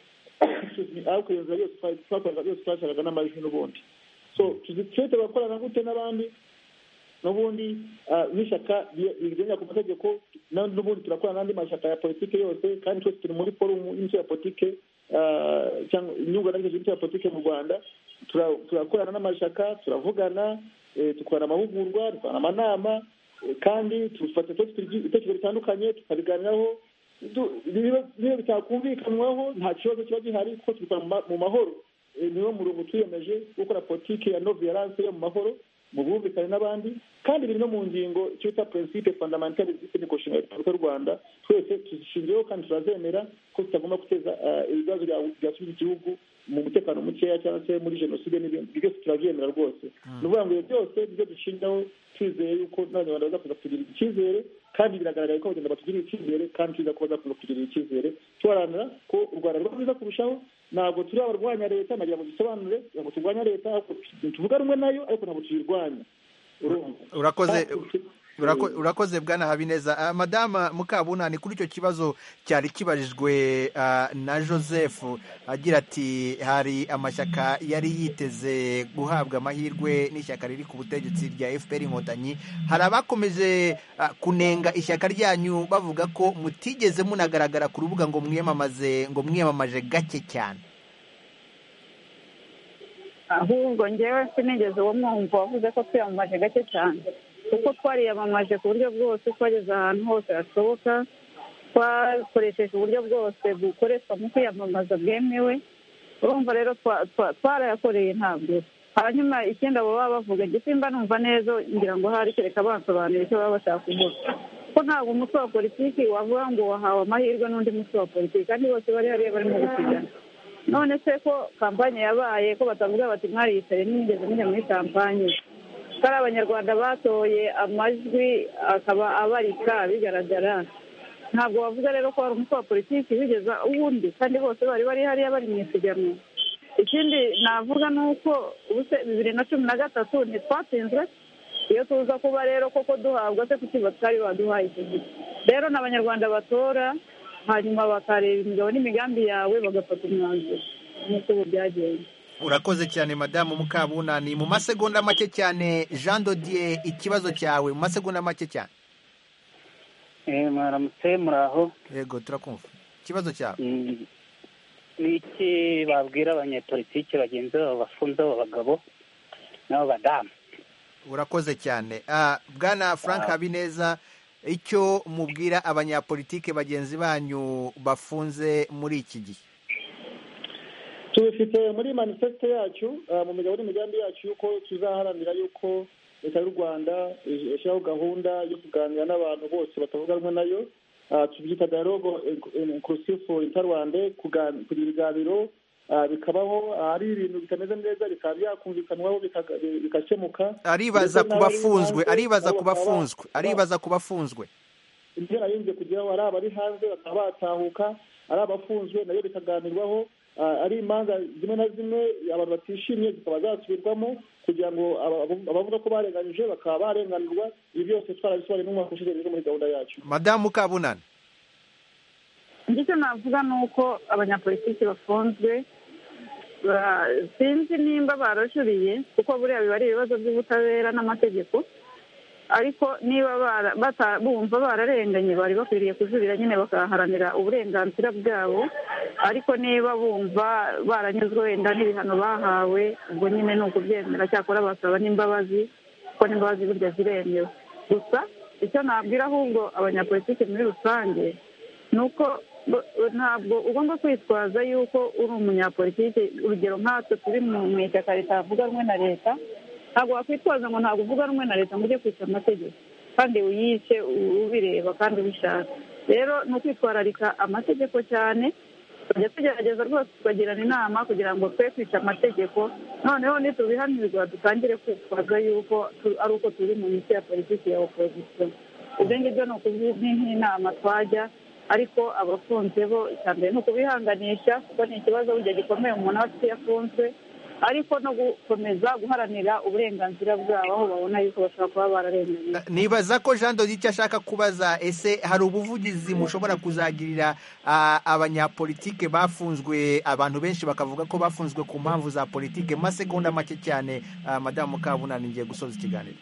[SPEAKER 4] ariko iyo nzira yose twakoraga byose twashakaga n'amajwi n'ubundi. so twese bakorana gute n'abandi n'ubundi n'ishyaka rigendera ku mategeko, n'ubundi turakorana n'andi mashyaka ya politiki yose, kandi twese turi muri forumu y'inzu ya politiki cyangwa inyunganizi y'inzu ya politiki mu Rwanda. turakorana n'amashyaka, turavugana, dukorana amahugurwa, dukorana amanama, kandi dufata ibitekerezo bitandukanye tukabiganiraho. niyo bitakumvikanwaho nta kibazo kiba gihari, kuko tubikora mu mahoro. niwo murongo twiyemeje gukora politiki ya no violence yo mu mahoro, mu bwumvikane n'abandi, kandi biri no mu ngingo cyita principe fondamentale z'itegeko nshinga ya Repubulika y'u Rwanda. twese tuzishingiyeho kandi turazemera ko tutagomba guteza ibibazo byasubiza igihugu mu mutekano mukeya cyangwa se muri jenoside n'ibindi. byose turabyemera rwose. ni ukuvuga ngo ibyo byose nibyo dushingaho, twizeye yuko n'abanyarwanda bazakomeza kutugirira icyizere, kandi biragaragara ko abagenda batugirira icyizere, kandi tuza ko bazakomeza kutugirira icyizere. tuharanira ko u Rwanda ruba rwiza kurushaho. ntabwo turi abarwanya leta, nagira ngo dusobanure ngo turwanya leta, tuvuga rumwe nayo, ariko ntabwo tuyirwanya.
[SPEAKER 1] urakoze Urako- urakoze bwana Habineza. Ah, madama Mukabunani, kuri icyo kibazo cyari kibajijwe ah, na Joseph agira ati hari amashyaka yari yiteze guhabwa amahirwe n'ishyaka riri ku butegetsi rya F P R Inkotanyi. Hari abakomeje ah, kunenga ishyaka ryanyu bavuga ko mutigeze munagaragara ku rubuga ngo mwiyamamaze ngo mwiyamamaje gake cyane.
[SPEAKER 6] ahubwo njyewe sinigeze uwo mwumva wavuze ko twiyamamaje gake cyane, kuko twariyamamaje ku buryo bwose, twageze ahantu hose hashoboka, twakoresheje uburyo bwose bukoreshwa mu kwiyamamaza bwemewe. urumva rero twa- twa- twarayakoreye ntabwo. hanyuma ikindi abo baba bavuga njye simba numva neza, ngira ngo hari kereka bansobanurira icyo baba bashaka kuvuga, ko ntabwo umutwe wa politiki wavuga ngo wahawe amahirwe n'undi mutwe wa politiki, kandi bose bari hariya barimo gusigana. none se ko kampanye yabaye, ko batavuga bati mwariyicaye mwigeze mujya muri kampanye, ko ari abanyarwanda batoye amajwi akaba abarika bigaragara, ntabwo wavuga rero ko hari umutwe wa politiki wigeza uwundi, kandi bose bari bari hariya bari mu isiganwa. ikindi navuga ni uko ubuse bibiri na cumi na gatatu ntitwatsinzwe, iyo tuza kuba rero koko duhabwa se kuki batari baduhaye icyo gihe. rero ni abanyarwanda batora, hanyuma bakareba imigabo n'imigambi yawe bagafata umwanzuro nk'uko ubu byagenze.
[SPEAKER 1] Urakoze cyane madamu Mukabunani. Mu masegonda make cyane, Jean Dodier, ikibazo cyawe mu masegonda make cyane.
[SPEAKER 5] Eh, mwaramutse muraho.
[SPEAKER 1] Yego turakumva. Ikibazo cyawe.
[SPEAKER 5] Mm, ni iki babwira abanyepolitiki bagenzi babo bafunze abo bagabo n'abo badamu?
[SPEAKER 1] Urakoze cyane. Ah, bwana Frank Habineza, icyo mubwira abanyapolitike bagenzi banyu bafunze muri iki gihe.
[SPEAKER 4] tubifite muri manifeste yacu, ah, mu migabo n'imigambi yacu yuko tuzaharanira yuko leta y'u Rwanda ishyiraho gahunda yo kuganira n'abantu bose batavuga rumwe nayo. Ah, tubyita dialogue inclusive interrwanda, kugira ibiganiro ah, bikabaho, ah, ari ibintu bitameze neza bikaba byakumvikanwaho bika- bigakemuka.
[SPEAKER 1] Aribaza
[SPEAKER 4] Ndetse
[SPEAKER 1] ku bafunzwe,
[SPEAKER 4] n'abari
[SPEAKER 1] aribaza
[SPEAKER 4] hanze
[SPEAKER 1] ku
[SPEAKER 4] nabo bakaba
[SPEAKER 1] bafunzwe, aribaza ku bafunzwe.
[SPEAKER 4] ibyo narinze kugeraho, ari abari hanze bakaba batahuka, ari abafunzwe nayo bikaganirwaho. Ah, ari imanza zimwe na zimwe abantu batishimye zikaba zasubirwamo kugira ngo aba- abavuga ko barenganyije bakaba barenganurwa. ibi byose twarabisobanuye n'umwaka ushize rero muri gahunda yacu.
[SPEAKER 1] Madamu Mukabunani.
[SPEAKER 6] icyo navuga ni uko abanyapolitiki bafunzwe, ba- sinzi nimba barajuriye, kuko buriya biba ari ibibazo by'ubutabera n'amategeko, ariko niba bara- bata- bumva bararenganye bari bakwiriye kujurira nyine bakaharanira uburenganzira bwabo, ariko niba bumva baranyuzwe wenda n'ibihano bahawe, ubwo nyine ni ukubyemera, cyakora basaba n'imbabazi, kuko n'imbabazi burya ziremewe. gusa icyo nabwira ahubwo abanyapolitiki muri rusange ni uko bo- ntabwo ugomba kwitwaza yuko uri umunyapolitiki. urugero nkatwe turi mu mu ishyaka ritavuga rumwe na leta, ntabwo wakwitwaza ngo ntabwo uvuga rumwe na leta ngo ujye kwica amategeko kandi uyice u- ubireba kandi ubishaka. rero ni ukwitwararika amategeko cyane, tujya tugerageza rwose tukagirana inama kugira ngo twe kwica amategeko, noneho nitubihanirwa dutangire kwitwaza yuko tu- ari uko turi mu miti ya politiki ya opozisiyo. ibyo ngibyo ni ukuvuga nk'inama twajya, ariko abafunze bo icya mbere ni ukubihanganisha, kuko ni ikibazo burya gikomeye umuntu aba afite iyo afunzwe, ariko no gukomeza guharanira uburenganzira bwabo aho babona yuko bashobora kuba bararenganye.
[SPEAKER 1] Nibaza ko Jean Dodier icyo ashaka kubaza, ese hari ubuvugizi mushobora kuzagirira ah, abanyapolitike bafunzwe, abantu benshi bakavuga ko bafunzwe ku mpamvu za politike. Mu masegonda make cyane, ah, madamu Mukabunani, ngiye gusoza ikiganiro.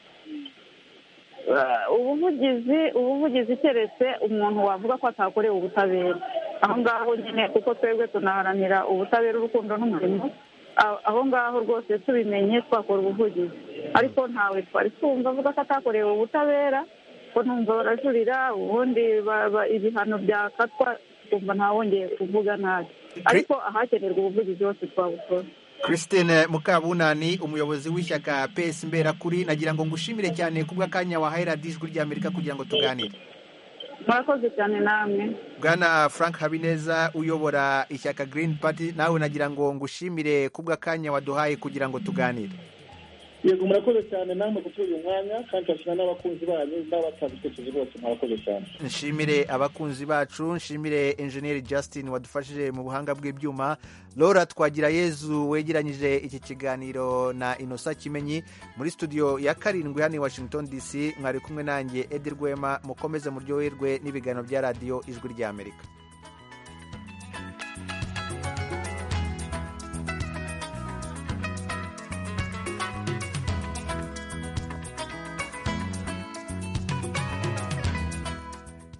[SPEAKER 6] Uh, ubuvugizi ubuvugizi keretse umuntu wavuga ko atakorewe ubutabera, aho ngaho nyine, kuko twebwe tunaharanira ubutabera, urukundo n'umurimo, aho aho ngaho rwose tubimenye twakora ubuvugizi, ariko ntawe twari twumva avuga ko atakorewe ubutabera, ko numva barajurira ubundi ba- ba- ibihano byakatwa, twumva ntawongeye kuvuga nabi, ariko ahakenerwa ubuvugizi hose twabukora.
[SPEAKER 1] Christine Mukabunani, umuyobozi w'ishyaka P S Mberakuri, nagira ngo ngushimire cyane kubw'akanya wahaye radiyo ijwi ry'Amerika kugira ngo tuganire.
[SPEAKER 6] murakoze cyane namwe.
[SPEAKER 1] Bwana Frank Habineza, uyobora ishyaka Green Party, nawe nagira ngo ngushimire kubw'akanya waduhaye kugira ngo tuganire.
[SPEAKER 4] yego murakoze cyane namwe kutuha uyu mwanya kandi turashimira n'abakunzi banyu n'abatanze ibitekerezo bose murakoze cyane.
[SPEAKER 1] nshimire abakunzi bacu, nshimire enjeniyeri Justin wadufashije mu buhanga bw'ibyuma, Laura Twagirayezu wegeranyije iki kiganiro na Innocent Kimenyi. Muri studio ya karindwi hano i Washington D C mwari kumwe nanjye Edi Rwema. Mukomeze muryoherwe n'ibiganiro bya radiyo Ijwi ry'Amerika.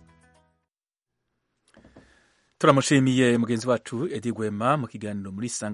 [SPEAKER 13] turamushimiye mugenzi wacu Edi Rwema mu kiganiro muri Sanga